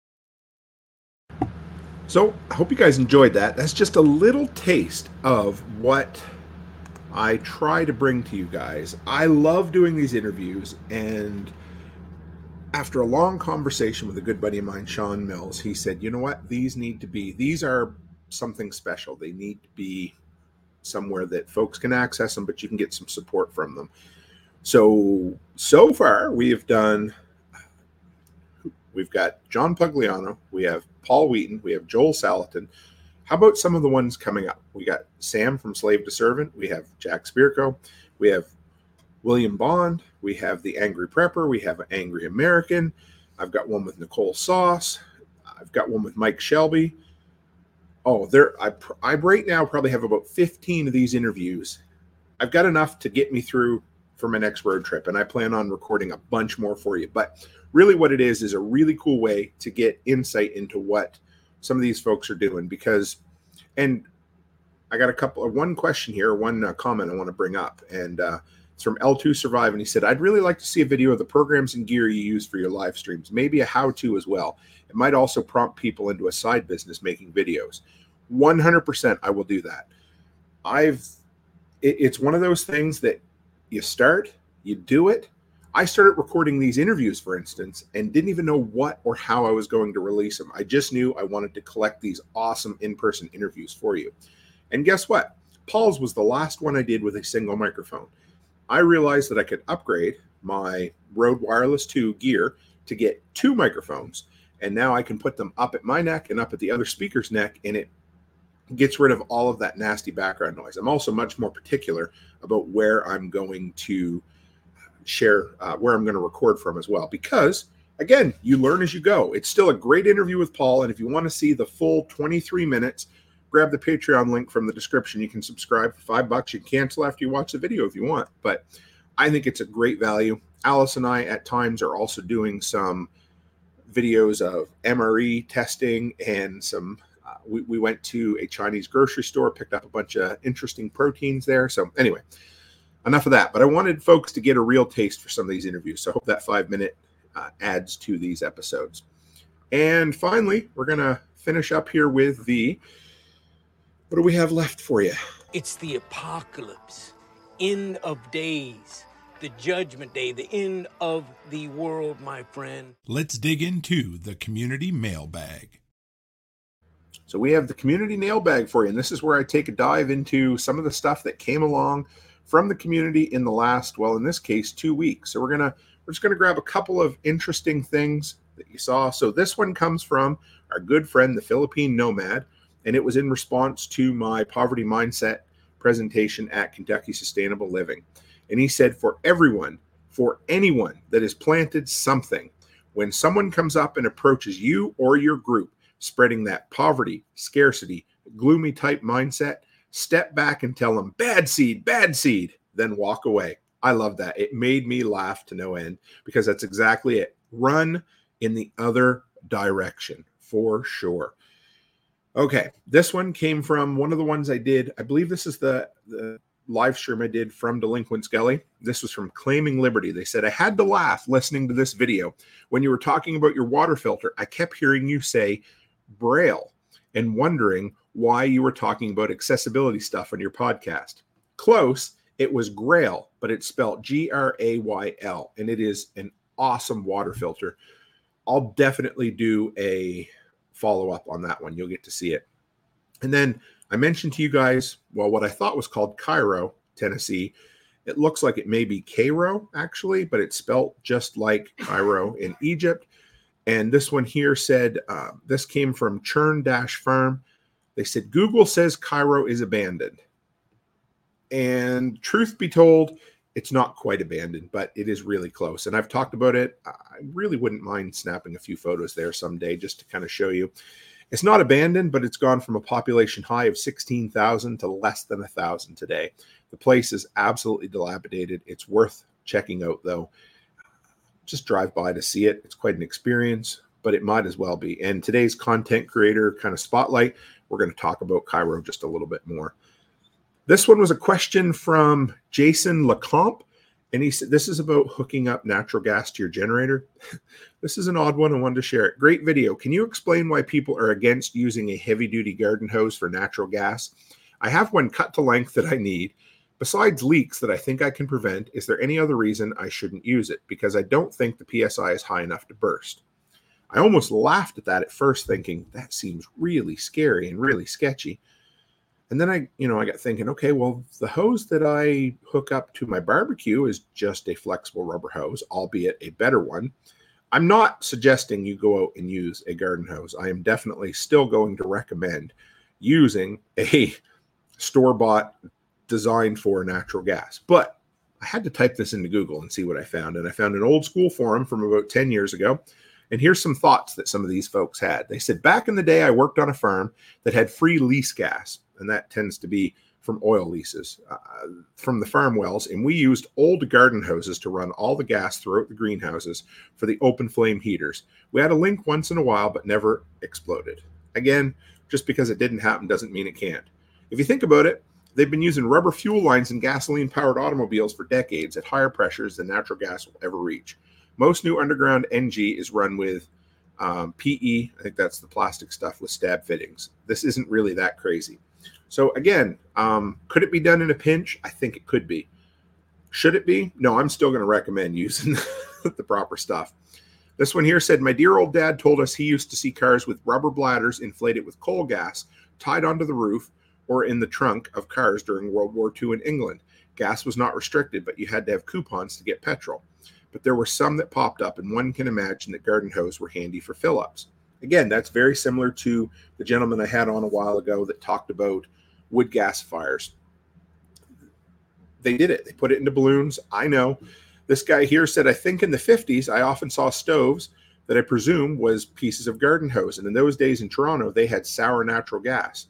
So I hope you guys enjoyed that. That's just a little taste of what I try to bring to you guys. I love doing these interviews, and after a long conversation with a good buddy of mine, Sean Mills, he said, you know what, these are something special. They need to be somewhere that folks can access them, but you can get some support from them. So far we've got John Pugliano, we have Paul Wheaton, we have Joel Salatin. How about some of the ones coming up? We got Sam from Slave to Servant, we have Jack Spirko, we have William Bond, we have the Angry Prepper, we have an Angry American. I've got one with Nicole Sauce. I've got one with Mike Shelby. Oh, I right now probably have about 15 of these interviews. I've got enough to get me through for my next road trip, and I plan on recording a bunch more for you. But really what it is a really cool way to get insight into what some of these folks are doing, and I got one question here, one comment I want to bring up, and it's from L2 Survive, and he said, I'd really like to see a video of the programs and gear you use for your live streams, maybe a how-to as well. It might also prompt people into a side business making videos. 100% I will do that. It's one of those things that you start, you do it. I started recording these interviews, for instance, and didn't even know what or how I was going to release them. I just knew I wanted to collect these awesome in-person interviews for you. And guess what? Paul's was the last one I did with a single microphone. I realized that I could upgrade my Rode Wireless 2 gear to get 2 microphones, and now I can put them up at my neck and up at the other speaker's neck, and it gets rid of all of that nasty background noise. I'm also much more particular about where I'm going to share, where I'm going to record from as well, because again, you learn as you go. It's still a great interview with Paul, and if you want to see the full 23 minutes, grab the Patreon link from the description. You can subscribe for $5. You can cancel after you watch the video if you want, but I think it's a great value. Alice and I at times are also doing some videos of MRE testing and some we went to a Chinese grocery store, picked up a bunch of interesting proteins there. So anyway, enough of that, but I wanted folks to get a real taste for some of these interviews, so I hope that 5-minute adds to these episodes. And finally, we're gonna finish up here with what do we have left for you? It's the apocalypse, end of days, the judgment day, the end of the world, my friend. Let's dig into the community mailbag. So we have the community mailbag for you, and this is where I take a dive into some of the stuff that came along from the community in the last, well, in this case, 2 weeks. So we're just gonna grab a couple of interesting things that you saw. So this one comes from our good friend, the Philippine Nomad, and it was in response to my poverty mindset presentation at Kentucky Sustainable Living. And he said, for anyone that has planted something, when someone comes up and approaches you or your group, spreading that poverty, scarcity, gloomy type mindset, step back and tell them, bad seed, then walk away. I love that. It made me laugh to no end, because that's exactly it. Run in the other direction, for sure. Okay, this one came from one of the ones I did. I believe this is the live stream I did from Delinquent Skelly. This was from Claiming Liberty. They said, I had to laugh listening to this video. When you were talking about your water filter, I kept hearing you say Braille and wondering why you were talking about accessibility stuff on your podcast. Close, it was Grail, but it's spelled Grayl, and it is an awesome water filter. I'll definitely do a follow-up on that one. You'll get to see it. And then I mentioned to you guys, well, what I thought was called Cairo, Tennessee. It looks like it may be Cairo, actually, but it's spelled just like Cairo in Egypt. And this one here said, this came from Churn-Farm. They said, Google says Cairo is abandoned. And truth be told, it's not quite abandoned, but it is really close. And I've talked about it. I really wouldn't mind snapping a few photos there someday just to kind of show you. It's not abandoned, but it's gone from a population high of 16,000 to less than 1,000 today. The place is absolutely dilapidated. It's worth checking out, though. Just drive by to see it. It's quite an experience, but it might as well be. And today's content creator kind of spotlight, we're going to talk about Cairo just a little bit more. This one was a question from Jason Lecomte, and he said, this is about hooking up natural gas to your generator. This is an odd one. I wanted to share it. Great video. Can you explain why people are against using a heavy-duty garden hose for natural gas? I have one cut to length that I need. Besides leaks that I think I can prevent, is there any other reason I shouldn't use it? Because I don't think the PSI is high enough to burst. I almost laughed at that at first, thinking that seems really scary and really sketchy. And then I got thinking, okay, well, the hose that I hook up to my barbecue is just a flexible rubber hose, albeit a better one. I'm not suggesting you go out and use a garden hose. I am definitely still going to recommend using a store-bought designed for natural gas. But I had to type this into Google and see what I found. And I found an old school forum from about 10 years ago. And here's some thoughts that some of these folks had. They said, back in the day, I worked on a farm that had free lease gas. And that tends to be from oil leases from the farm wells. And we used old garden hoses to run all the gas throughout the greenhouses for the open flame heaters. We had a link once in a while, but never exploded. Again, just because it didn't happen doesn't mean it can't. If you think about it, they've been using rubber fuel lines in gasoline-powered automobiles for decades at higher pressures than natural gas will ever reach. Most new underground NG is run with PE. I think that's the plastic stuff with stab fittings. This isn't really that crazy. So again, could it be done in a pinch? I think it could be. Should it be? No, I'm still going to recommend using the proper stuff. This one here said, my dear old dad told us he used to see cars with rubber bladders inflated with coal gas tied onto the roof or in the trunk of cars during World War II in England. Gas was not restricted, but you had to have coupons to get petrol. But there were some that popped up, and one can imagine that garden hose were handy for fill-ups. Again, that's very similar to the gentleman I had on a while ago that talked about wood gasifiers. They did it. They put it into balloons. I know. This guy here said, I think in the 50s, I often saw stoves that I presume was pieces of garden hose. And in those days in Toronto, they had sour natural gas.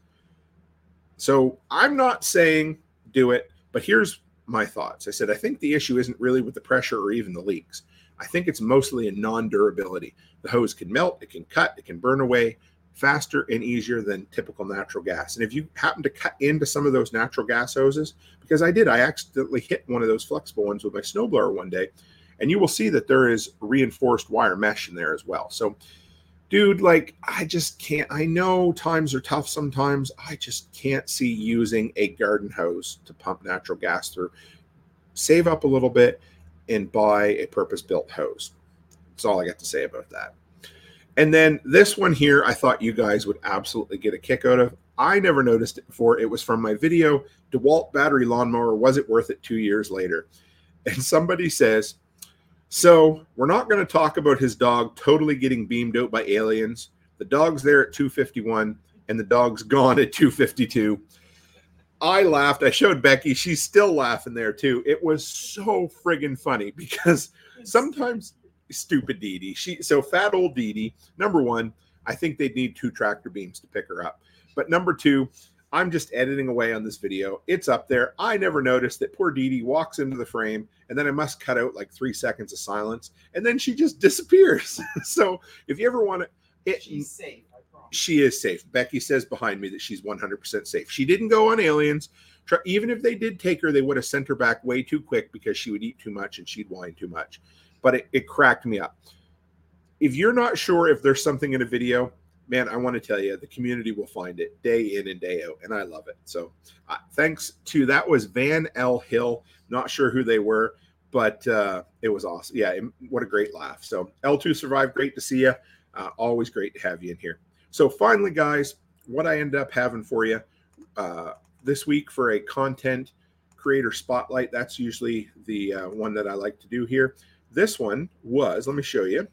So I'm not saying do it, but here's my thoughts. I said, I think the issue isn't really with the pressure or even the leaks. I think it's mostly a non-durability. The hose can melt, it can cut, it can burn away faster and easier than typical natural gas. And if you happen to cut into some of those natural gas hoses, because I accidentally hit one of those flexible ones with my snowblower one day, and you will see that there is reinforced wire mesh in there as well. So, dude, like, I just can't. I know times are tough sometimes. I just can't see using a garden hose to pump natural gas through. Save up a little bit and buy a purpose-built hose. That's all I got to say about that. And then this one here, I thought you guys would absolutely get a kick out of. I never noticed it before. It was from my video, DeWalt battery lawnmower, was it worth it 2 years later? And somebody says, so we're not going to talk about his dog totally getting beamed out by aliens. The dog's there at 2:51 and the dog's gone at 2:52. I laughed. I showed Becky. She's still laughing there too. It was so friggin' funny because sometimes stupid Dee Dee. So fat old Dee Dee, number one, I think they'd need 2 tractor beams to pick her up. But number two, I'm just editing away on this video. It's up there. I never noticed that poor Dee Dee walks into the frame and then I must cut out like 3 seconds of silence and then she just disappears. So if you ever want to, she's safe. I promise. She is safe. Becky says behind me that she's 100% safe. She didn't go on aliens. Even if they did take her, they would have sent her back way too quick because she would eat too much and she'd whine too much. But it cracked me up. If you're not sure if there's something in a video, man, I want to tell you, the community will find it day in and day out, and I love it. So thanks to, that was Van L. Hill. Not sure who they were, but it was awesome. Yeah, what a great laugh. So L2 survived. Great to see you. Always great to have you in here. So finally, guys, what I ended up having for you this week for a content creator spotlight, that's usually the one that I like to do here. This one was, let me show you.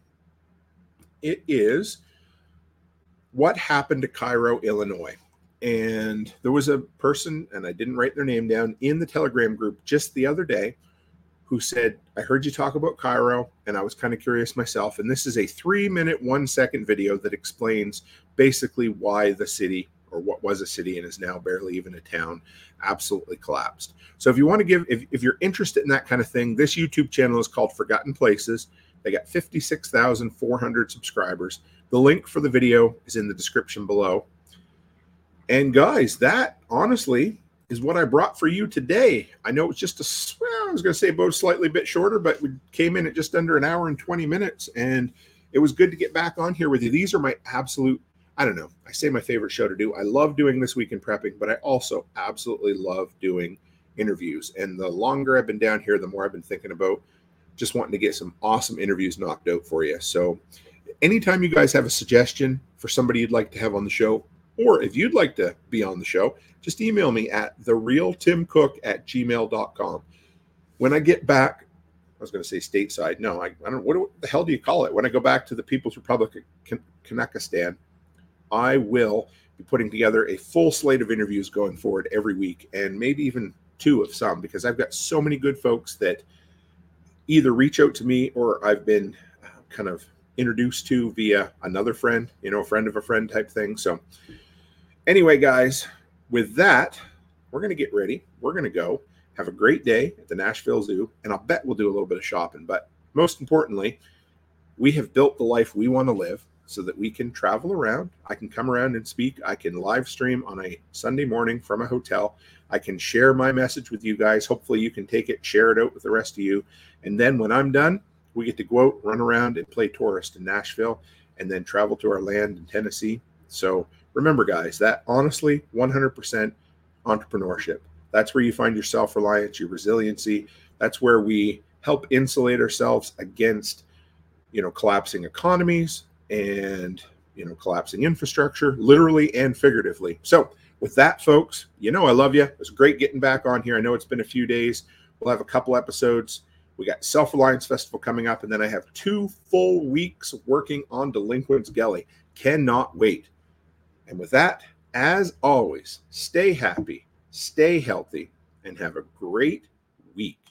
It is what happened to Cairo, Illinois. And there was a person, and I didn't write their name down, in the Telegram group just the other day who said, I heard you talk about Cairo, and I was kind of curious myself. And this is a 3-minute, 1-second video that explains basically why the city, or what was a city and is now barely even a town, absolutely collapsed. So if you want to give, if you're interested in that kind of thing, this YouTube channel is called Forgotten Places. They got 56,400 subscribers. The link for the video is in the description below. And guys, that honestly is what I brought for you today. I know it's just I was going to say about slightly bit shorter, but we came in at just under an hour and 20 minutes, and it was good to get back on here with you. These are my absolute, I don't know, I say my favorite show to do. I love doing This Week in Prepping, but I also absolutely love doing interviews. And the longer I've been down here, the more I've been thinking about just wanting to get some awesome interviews knocked out for you. So anytime you guys have a suggestion for somebody you'd like to have on the show, or if you'd like to be on the show, just email me at therealtimcook@gmail.com. When I get back, I was going to say stateside. No, I don't. What the hell do you call it? When I go back to the People's Republic of Kazakhstan, I will be putting together a full slate of interviews going forward every week, and maybe even 2 of some, because I've got so many good folks that either reach out to me or I've been kind of introduced to via another friend, a friend of a friend type thing. So anyway, guys, with that, we're going to get ready. We're going to go have a great day at the Nashville Zoo, and I'll bet we'll do a little bit of shopping. But most importantly, we have built the life we want to live so that we can travel around. I can come around and speak. I can live stream on a Sunday morning from a hotel. I can share my message with you guys. Hopefully you can take it, share it out with the rest of you. And then when I'm done, we get to go out, run around, and play tourist in Nashville, and then travel to our land in Tennessee. So remember, guys, that honestly, 100% entrepreneurship. That's where you find your self-reliance, your resiliency. That's where we help insulate ourselves against, collapsing economies and, collapsing infrastructure, literally and figuratively. So with that, folks, I love you. It was great getting back on here. I know it's been a few days. We'll have a couple episodes. We got Self-Reliance Festival coming up, and then I have 2 full weeks working on Delinquents Gully. Cannot wait. And with that, as always, stay happy, stay healthy, and have a great week.